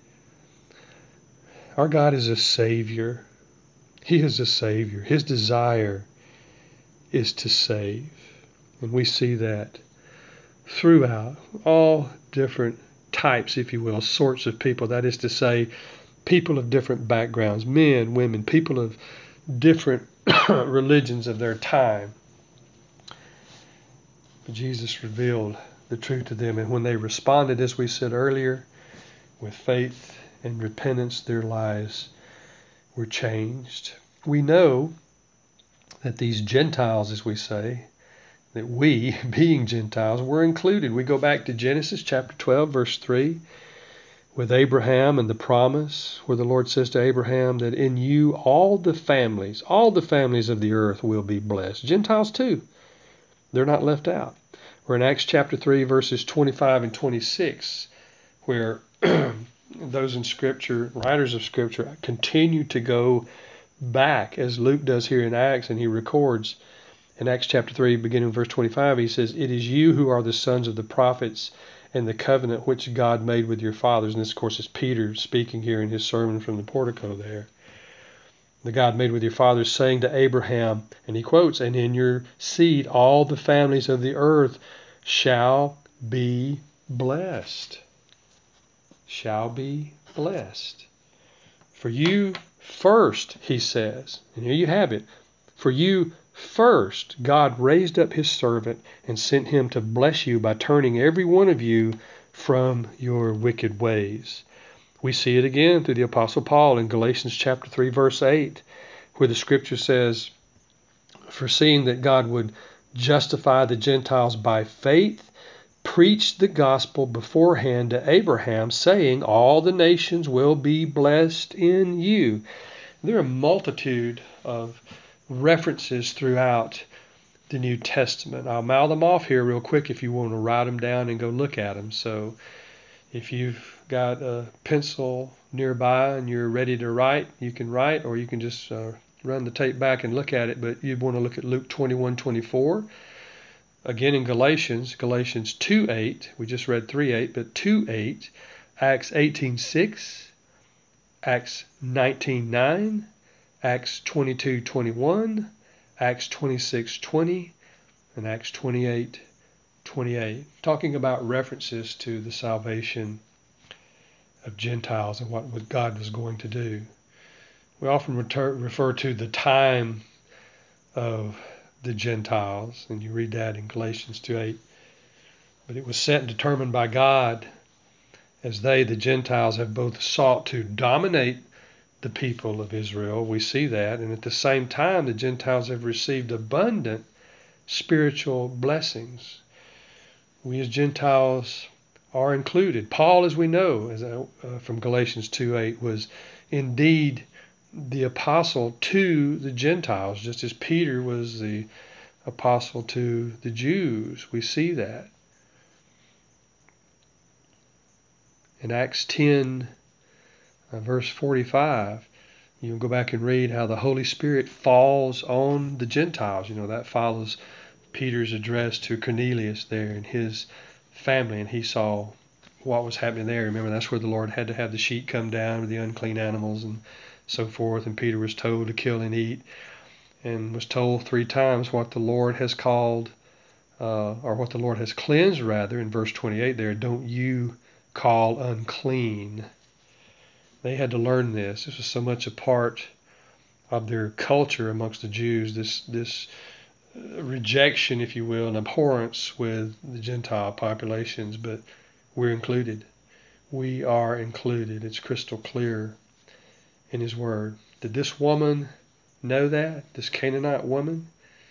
Our God is a Savior. He is a Savior. His desire is to save. And we see that throughout all different types, if you will, sorts of people. That is to say, people of different backgrounds, men, women, people of different religions of their time. But Jesus revealed the truth to them. And when they responded, as we said earlier, with faith and repentance, their lives were changed. We know that these Gentiles, as we say, that we, being Gentiles, were included. We go back to Genesis chapter twelve, verse three, with Abraham and the promise, where the Lord says to Abraham that in you all the families, all the families of the earth will be blessed. Gentiles too. They're not left out. We're in Acts chapter three, verses twenty-five and twenty-six, where those in Scripture, writers of Scripture, continue to go back, as Luke does here in Acts, and he records in Acts chapter three, beginning with verse twenty-five, he says, it is you who are the sons of the prophets and the covenant which God made with your fathers. And this, of course, is Peter speaking here in his sermon from the portico there. the God made with your fathers, saying to Abraham, and he quotes, and in your seed all the families of the earth shall be blessed. Shall be blessed. For you first, he says, and here you have it, for you first God raised up his servant and sent him to bless you by turning every one of you from your wicked ways. We see it again through the Apostle Paul in Galatians chapter three, verse eight, where the scripture says, foreseeing that God would justify the Gentiles by faith, preached the gospel beforehand to Abraham, saying, all the nations will be blessed in you. There are a multitude of references throughout the New Testament. I'll mouth them off here real quick if you want to write them down and go look at them. So if you've got a pencil nearby and you're ready to write, you can write, or you can just uh, run the tape back and look at it. But you'd want to look at Luke twenty-one twenty-four. Again in Galatians, Galatians two eight. We just read three eight, but two eight. Acts eighteen six. Acts nineteen nine. Acts twenty-two twenty-one. Acts twenty-six twenty. And Acts twenty-eight twenty-eight, talking about references to the salvation of Gentiles and what God was going to do. We often refer, refer to the time of the Gentiles, and you read that in Galatians two eight. But it was set and determined by God, as they, the Gentiles, have both sought to dominate the people of Israel. We see that. And at the same time, the Gentiles have received abundant spiritual blessings. We as Gentiles are included. Paul, as we know, as uh, from Galatians two eight, was indeed the apostle to the Gentiles, just as Peter was the apostle to the Jews. We see that. In Acts ten, uh, verse forty-five, you can go back and read how the Holy Spirit falls on the Gentiles. You know, that follows Peter's address to Cornelius there and his family, and he saw what was happening there. Remember, that's where the Lord had to have the sheet come down with the unclean animals and so forth, and Peter was told to kill and eat, and was told three times what the Lord has called, uh, or what the Lord has cleansed, rather, in verse twenty-eight there, don't you call unclean. They had to learn this. This was so much a part of their culture amongst the Jews, this this rejection, if you will, and abhorrence with the Gentile populations, but we're included. We are included. It's crystal clear in his word. Did this woman know that? This Canaanite woman?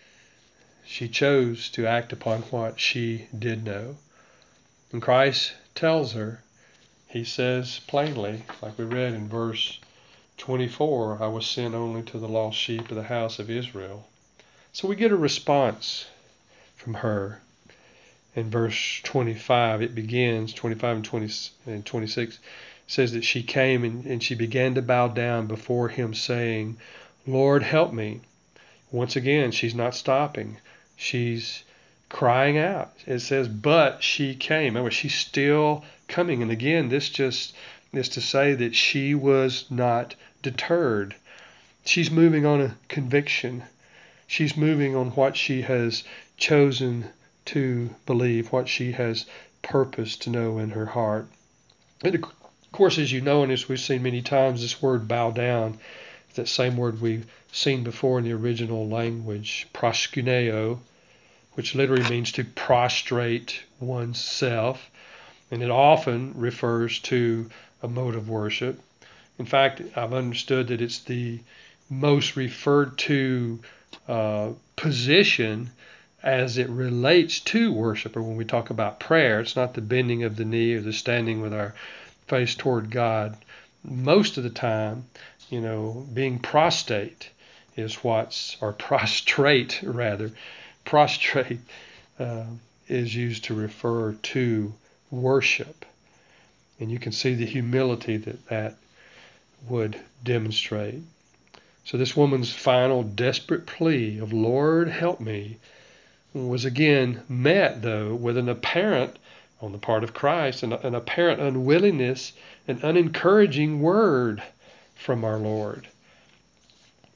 She chose to act upon what she did know. And Christ tells her, he says plainly, like we read in verse twenty-four, I was sent only to the lost sheep of the house of Israel. So we get a response from her. In verse twenty-five, it begins, twenty-five and, twenty, and twenty-six, says that she came and, and she began to bow down before him, saying, Lord, help me. Once again, she's not stopping. She's crying out. It says, but she came. Remember, she's still coming. And again, this just is to say that she was not deterred. She's moving on a conviction. She's moving on what she has chosen to believe, what she has purposed to know in her heart. And of course, as you know, and as we've seen many times, this word bow down, that same word we've seen before in the original language, proskuneo, which literally means to prostrate oneself. And it often refers to a mode of worship. In fact, I've understood that it's the most referred to uh, position as it relates to worship, or when we talk about prayer. It's not the bending of the knee or the standing with our face toward God. Most of the time, you know, being prostrate is what's, or prostrate rather, prostrate uh, is used to refer to worship. And you can see the humility that that would demonstrate. So this woman's final desperate plea of, Lord, help me, was again met, though, with an apparent, on the part of Christ, an, an apparent unwillingness, an unencouraging word from our Lord.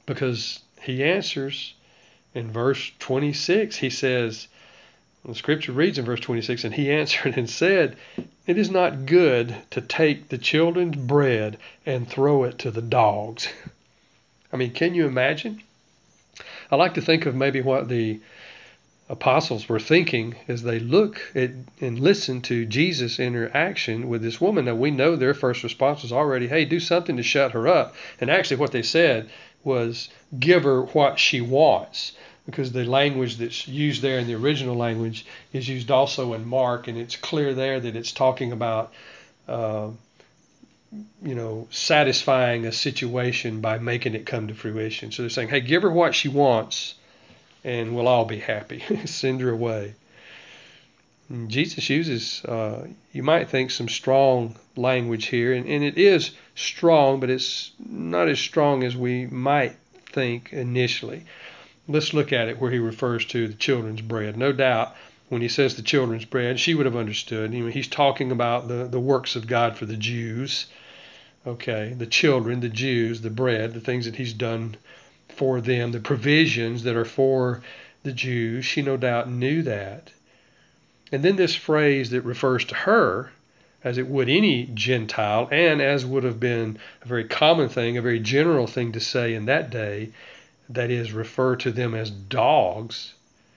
Because he answers in verse twenty-six. He says, the scripture reads in verse twenty-six, and he answered and said, it is not good to take the children's bread and throw it to the dogs. I mean, can you imagine? I like to think of maybe what the apostles were thinking as they look at and listen to Jesus' interaction with this woman. Now, we know their first response was already, hey, do something to shut her up. And actually what they said was, give her what she wants. Because the language that's used there in the original language is used also in Mark, and it's clear there that it's talking about, uh, you know, satisfying a situation by making it come to fruition. So they're saying, hey, give her what she wants, and we'll all be happy. Send her away. And Jesus uses, uh, you might think, some strong language here, and, and it is strong, but it's not as strong as we might think initially. Let's look at it where he refers to the children's bread. No doubt, when he says the children's bread, she would have understood. You know, he's talking about the, the works of God for the Jews. Okay, the children, the Jews, the bread, the things that he's done for them, the provisions that are for the Jews. She no doubt knew that. And then this phrase that refers to her, as it would any Gentile, and as would have been a very common thing, a very general thing to say in that day, that is, refer to them as dogs.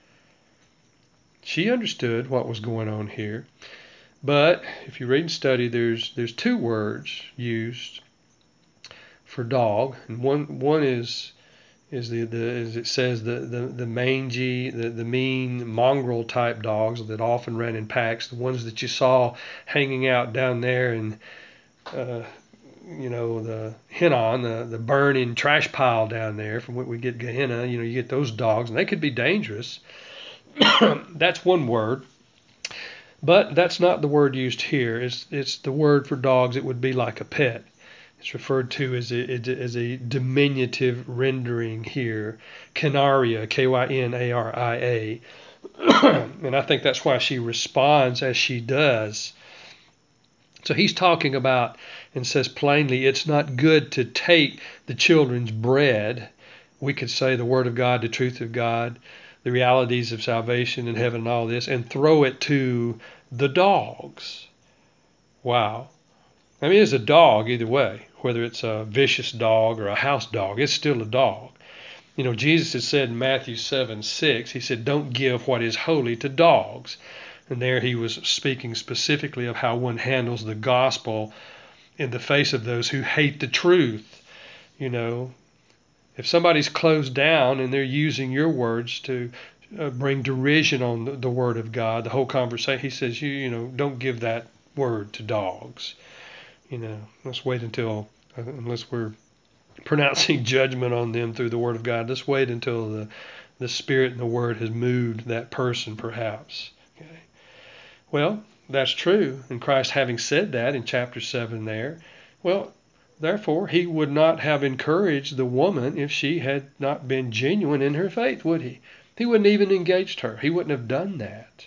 She understood what was going on here. But if you read and study, there's there's two words used for dog, and one one is is the, the as it says the the, the mangy, the, the mean mongrel type dogs that often ran in packs, the ones that you saw hanging out down there and uh, you know, the Hinnon, the, the burning trash pile down there from what we get Gehenna, you know, you get those dogs, and they could be dangerous. That's one word. But that's not the word used here. It's, it's the word for dogs. It would be like a pet. It's referred to as a, as a diminutive rendering here. Kynaria, K Y N A R I A. And I think that's why she responds as she does. So he's talking about and says plainly, it's not good to take the children's bread. We could say the Word of God, the truth of God, the realities of salvation and heaven and all this, and throw it to the dogs. Wow. I mean, it's a dog either way, whether it's a vicious dog or a house dog, it's still a dog. You know, Jesus has said in Matthew seven six, he said, don't give what is holy to dogs. And there he was speaking specifically of how one handles the gospel in the face of those who hate the truth. You know, if somebody's closed down and they're using your words to uh, bring derision on the, the word of God, the whole conversation, he says, you you know, don't give that word to dogs. You know, let's wait until, uh, unless we're pronouncing judgment on them through the word of God, let's wait until the, the Spirit and the word has moved that person perhaps. Okay. Well, that's true. And Christ having said that in chapter seven there, well, therefore, he would not have encouraged the woman if she had not been genuine in her faith, would he? He wouldn't even engaged her. He wouldn't have done that.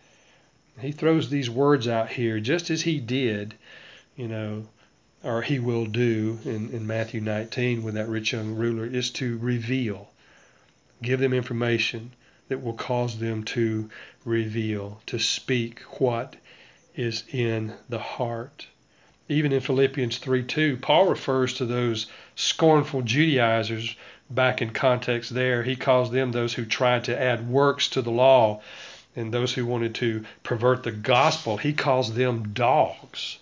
He throws these words out here just as he did, you know, or he will do in, in Matthew nineteen with that rich young ruler, is to reveal, give them information that will cause them to reveal, to speak what is in the heart. Even in Philippians three two, Paul refers to those scornful Judaizers back in context there. He calls them those who tried to add works to the law, and those who wanted to pervert the gospel. He calls them dogs.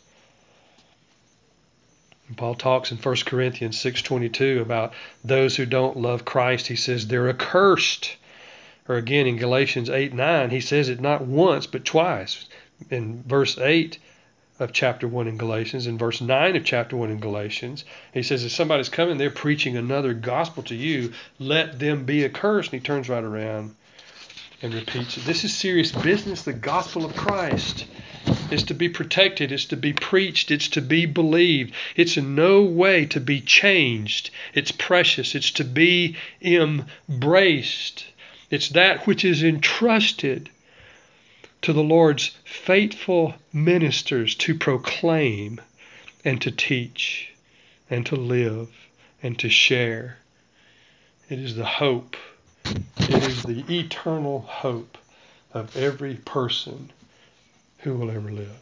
And Paul talks in First Corinthians six twenty-two about those who don't love Christ. He says they're accursed. Or again in Galatians eight nine, he says it not once but twice. In verse eight of chapter one in Galatians, in verse nine of chapter one in Galatians, he says if somebody's coming, they're preaching another gospel to you, let them be accursed. And he turns right around and repeats it. This is serious business. The gospel of Christ is to be protected. It's to be preached. It's to be believed. It's in no way to be changed. It's precious. It's to be embraced. It's that which is entrusted to the Lord's faithful ministers to proclaim and to teach and to live and to share. It is the hope. It is the eternal hope of every person who will ever live.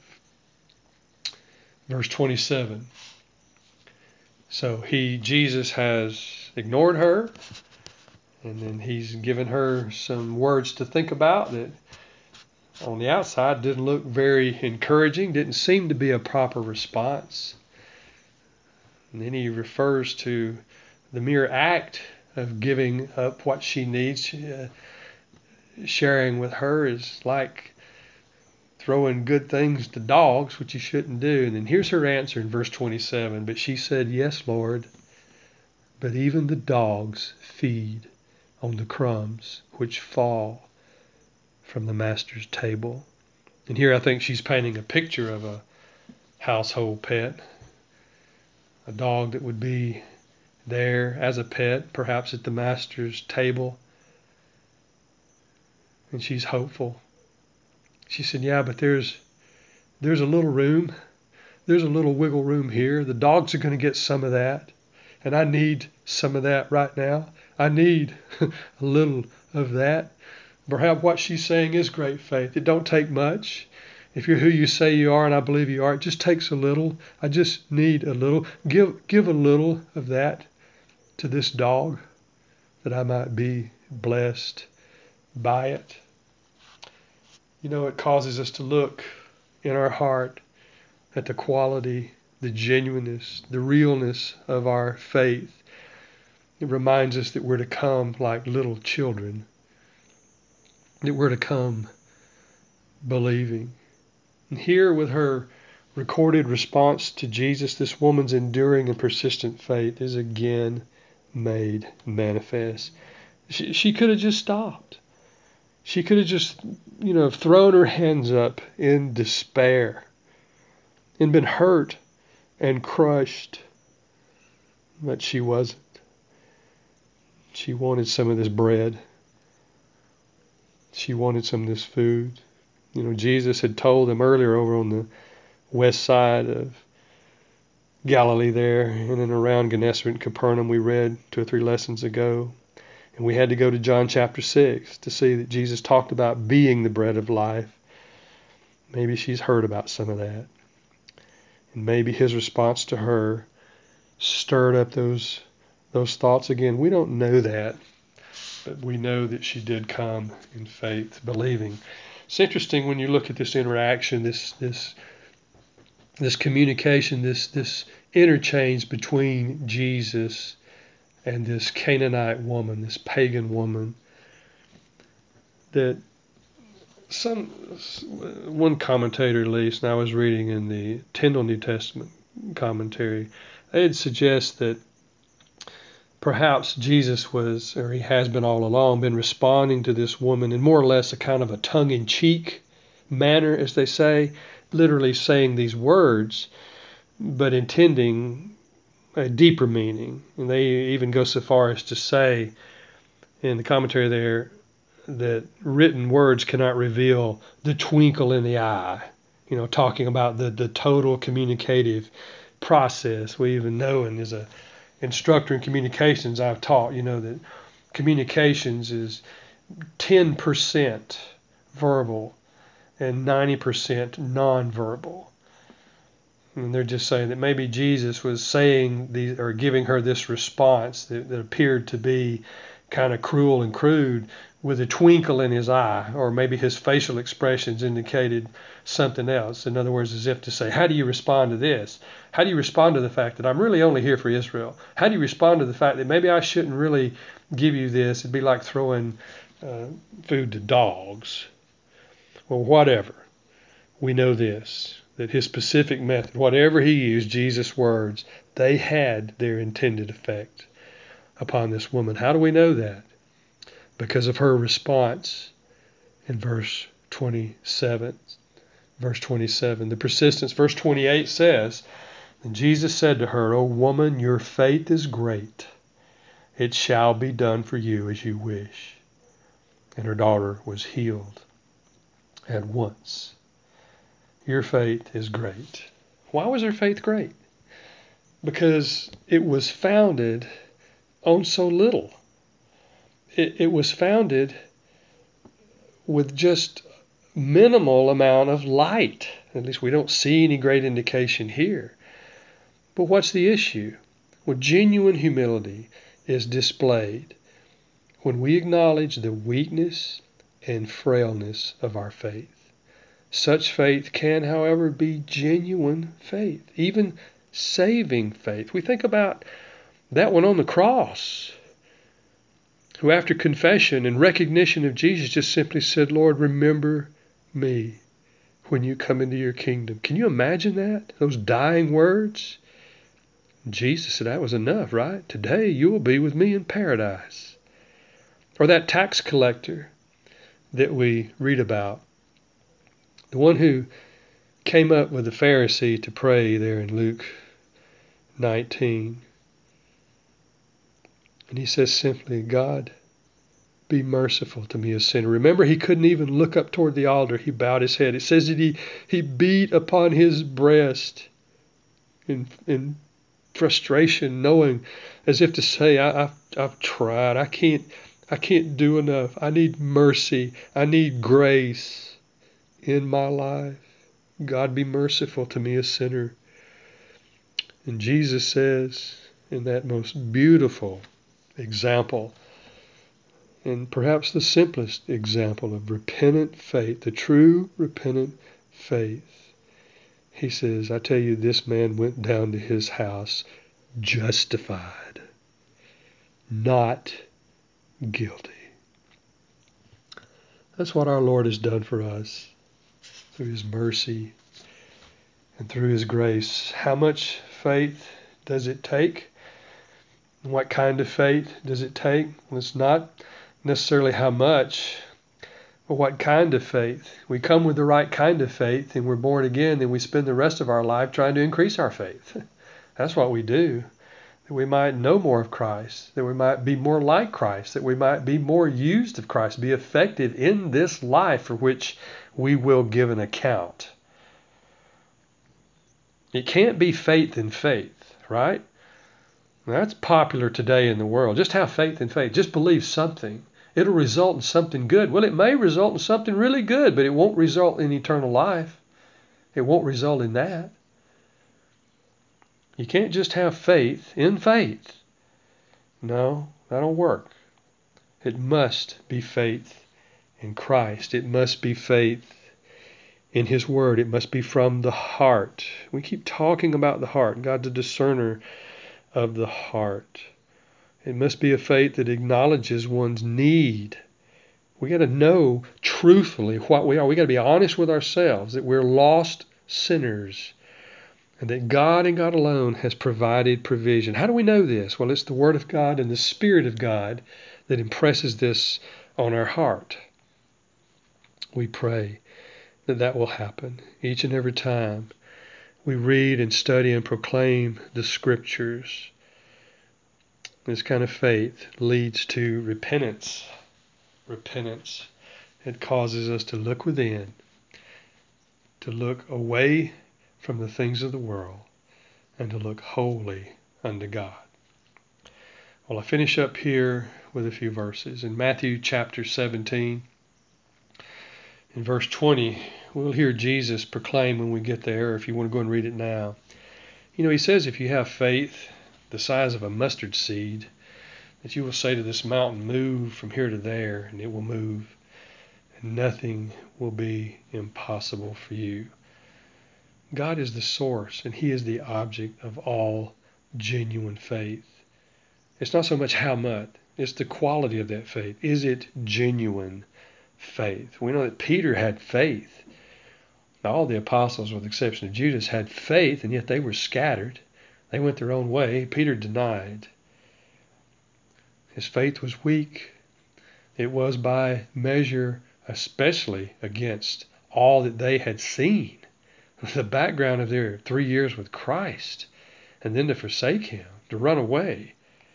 Verse twenty-seven. So he, Jesus, has ignored her, and then he's given her some words to think about that on the outside didn't look very encouraging, didn't seem to be a proper response. And then he refers to the mere act of giving up what she needs, uh, sharing with her is like throwing good things to dogs, which you shouldn't do. And then here's her answer in verse twenty-seven. But she said, "Yes, Lord, but even the dogs feed on the crumbs which fall from the master's table." And here I think she's painting a picture of a household pet, a dog that would be there as a pet, perhaps at the master's table. And she's hopeful. She said, "Yeah, but there's there's a little room. There's a little wiggle room here. The dogs are going to get some of that. And I need some of that right now. I need a little of that." Perhaps what she's saying is great faith. It don't take much. If you're who you say you are, and I believe you are, it just takes a little. I just need a little. Give give a little of that to this dog that I might be blessed by it. You know, it causes us to look in our heart at the quality, the genuineness, the realness of our faith. It reminds us that we're to come like little children, that we're to come believing. And here with her recorded response to Jesus, this woman's enduring and persistent faith is again made manifest. She, she could have just stopped. She could have just, you know, thrown her hands up in despair and been hurt and crushed. But she wasn't. She wanted some of this bread. She wanted some of this food. You know, Jesus had told them earlier over on the west side of Galilee there, in and around Gennesaret and Capernaum, we read two or three lessons ago. And we had to go to John chapter six to see that Jesus talked about being the bread of life. Maybe she's heard about some of that. And maybe his response to her stirred up those those thoughts again. We don't know that, but we know that she did come in faith, believing. It's interesting when you look at this interaction, this this this communication, this this interchange between Jesus and this Canaanite woman, this pagan woman, that some one commentator at least, and I was reading in the Tyndale New Testament commentary, they'd suggest that perhaps Jesus was, or he has been all along, been responding to this woman in more or less a kind of a tongue-in-cheek manner, as they say, literally saying these words, but intending a deeper meaning. And they even go so far as to say in the commentary there that written words cannot reveal the twinkle in the eye, you know, talking about the, the total communicative process. We even know, and as a instructor in communications, I've taught, you know, that communications is ten percent verbal and ninety percent nonverbal. And they're just saying that maybe Jesus was saying these, or giving her this response that, that appeared to be kind of cruel and crude, with a twinkle in his eye, or maybe his facial expressions indicated something else. In other words, as if to say, how do you respond to this? How do you respond to the fact that I'm really only here for Israel? How do you respond to the fact that maybe I shouldn't really give you this? It'd be like throwing uh, food to dogs. Well, whatever. We know this, that his specific method, whatever he used, Jesus' words, they had their intended effect upon this woman. How do we know that? Because of her response in verse twenty-seven. Verse twenty-seven, the persistence. Verse twenty-eight says, and Jesus said to her, O woman, your faith is great. It shall be done for you as you wish. And her daughter was healed at once. Your faith is great. Why was her faith great? Because it was founded on so little. it, it was founded with just minimal amount of light. At least we don't see any great indication here. But what's the issue? Well, genuine humility is displayed when we acknowledge the weakness and frailness of our faith. Such faith can, however, be genuine faith, even saving faith. We think about that one on the cross, who after confession and recognition of Jesus just simply said, Lord, remember me when you come into your kingdom. Can you imagine that? Those dying words? Jesus said that was enough, right? Today you will be with me in paradise. Or that tax collector that we read about, the one who came up with the Pharisee to pray there in Luke nineteen. And he says simply, God, be merciful to me, a sinner. Remember, he couldn't even look up toward the altar. He bowed his head. It says that he, he beat upon his breast in, in frustration, knowing, as if to say, I, I've, I've tried. I can't, I can't do enough. I need mercy. I need grace in my life. God, be merciful to me, a sinner. And Jesus says, in that most beautiful example, and perhaps the simplest example of repentant faith, the true repentant faith, he says, I tell you, this man went down to his house justified, not guilty. That's what our Lord has done for us through his mercy and through his grace. How much faith does it take? What kind of faith does it take? Well, it's not necessarily how much, but what kind of faith. We come with the right kind of faith and we're born again, then we spend the rest of our life trying to increase our faith. That's what we do. That we might know more of Christ, that we might be more like Christ, that we might be more used of Christ, be effective in this life for which we will give an account. It can't be faith in faith, right? That's popular today in the world. Just have faith in faith. Just believe something. It'll result in something good. Well, it may result in something really good, but it won't result in eternal life. It won't result in that. You can't just have faith in faith. No, that'll work. It must be faith in Christ. It must be faith in his word. It must be from the heart. We keep talking about the heart. God's a discerner of the heart. It must be a faith that acknowledges one's need. We got to know truthfully what we are. We got to be honest with ourselves that we're lost sinners and that God and God alone has provided provision. How do we know this? Well, it's the Word of God and the Spirit of God that impresses this on our heart. We pray that that will happen each and every time we read and study and proclaim the Scriptures. This kind of faith leads to repentance. Repentance. It causes us to look within, to look away from the things of the world, and to look wholly unto God. Well, I finish up here with a few verses. In Matthew chapter seventeen, in verse twenty, we'll hear Jesus proclaim when we get there, if you want to go and read it now. You know, he says if you have faith the size of a mustard seed, that you will say to this mountain, move from here to there, and it will move, and nothing will be impossible for you. God is the source, and he is the object of all genuine faith. It's not so much how much, it's the quality of that faith. Is it genuine faith? We know that Peter had faith. All the apostles, with the exception of Judas, had faith, and yet they were scattered. They went their own way. Peter denied. His faith was weak. It was by measure, especially against all that they had seen. The background of their three years with Christ, and then to forsake him, to run away.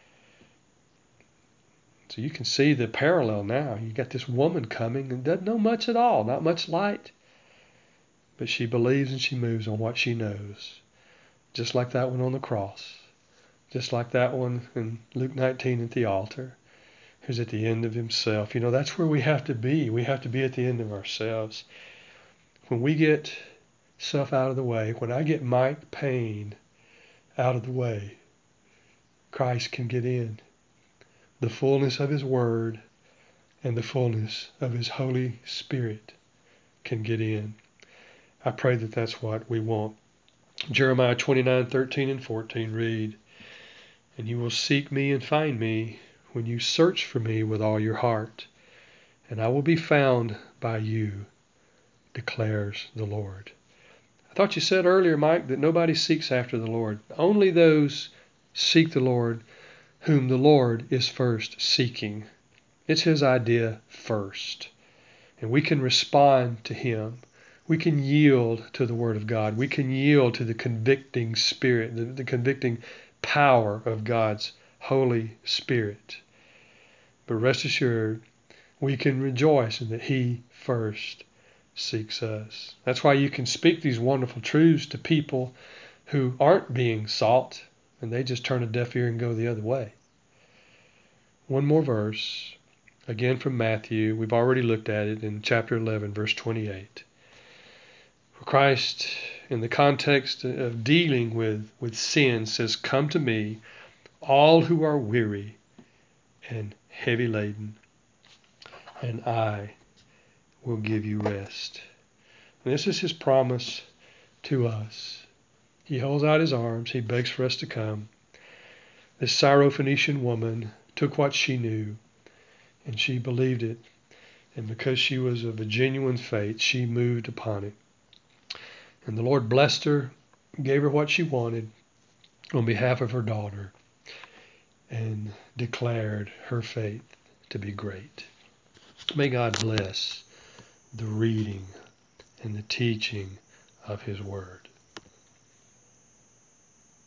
So you can see the parallel now. You got this woman coming and doesn't know much at all, not much light. But she believes and she moves on what she knows. Just like that one on the cross. Just like that one in Luke nineteen at the altar. who's at the end of himself. You know, that's where we have to be. We have to be at the end of ourselves. When we get stuff out of the way, when I get my pain out of the way, Christ can get in. The fullness of his word and the fullness of his Holy Spirit can get in. I pray that that's what we want. Jeremiah twenty-nine, thirteen and fourteen read, "And you will seek me and find me when you search for me with all your heart, and I will be found by you, declares the Lord." I thought you said earlier, Mike, that nobody seeks after the Lord. Only those seek the Lord whom the Lord is first seeking. It's his idea first. And we can respond to him. We can yield to the Word of God. We can yield to the convicting Spirit, the, the convicting power of God's Holy Spirit. But rest assured, we can rejoice in that he first seeks us. That's why you can speak these wonderful truths to people who aren't being sought, and they just turn a deaf ear and go the other way. One more verse, again from Matthew. We've already looked at it in chapter eleven, verse twenty-eight. For Christ, in the context of dealing with, with sin, says, "Come to me, all who are weary and heavy laden, and I will give you rest." And this is his promise to us. He holds out his arms. He begs for us to come. This Syrophoenician woman took what she knew, and she believed it. And because she was of a genuine faith, she moved upon it. And the Lord blessed her, gave her what she wanted on behalf of her daughter, and declared her faith to be great. May God bless the reading and the teaching of his word.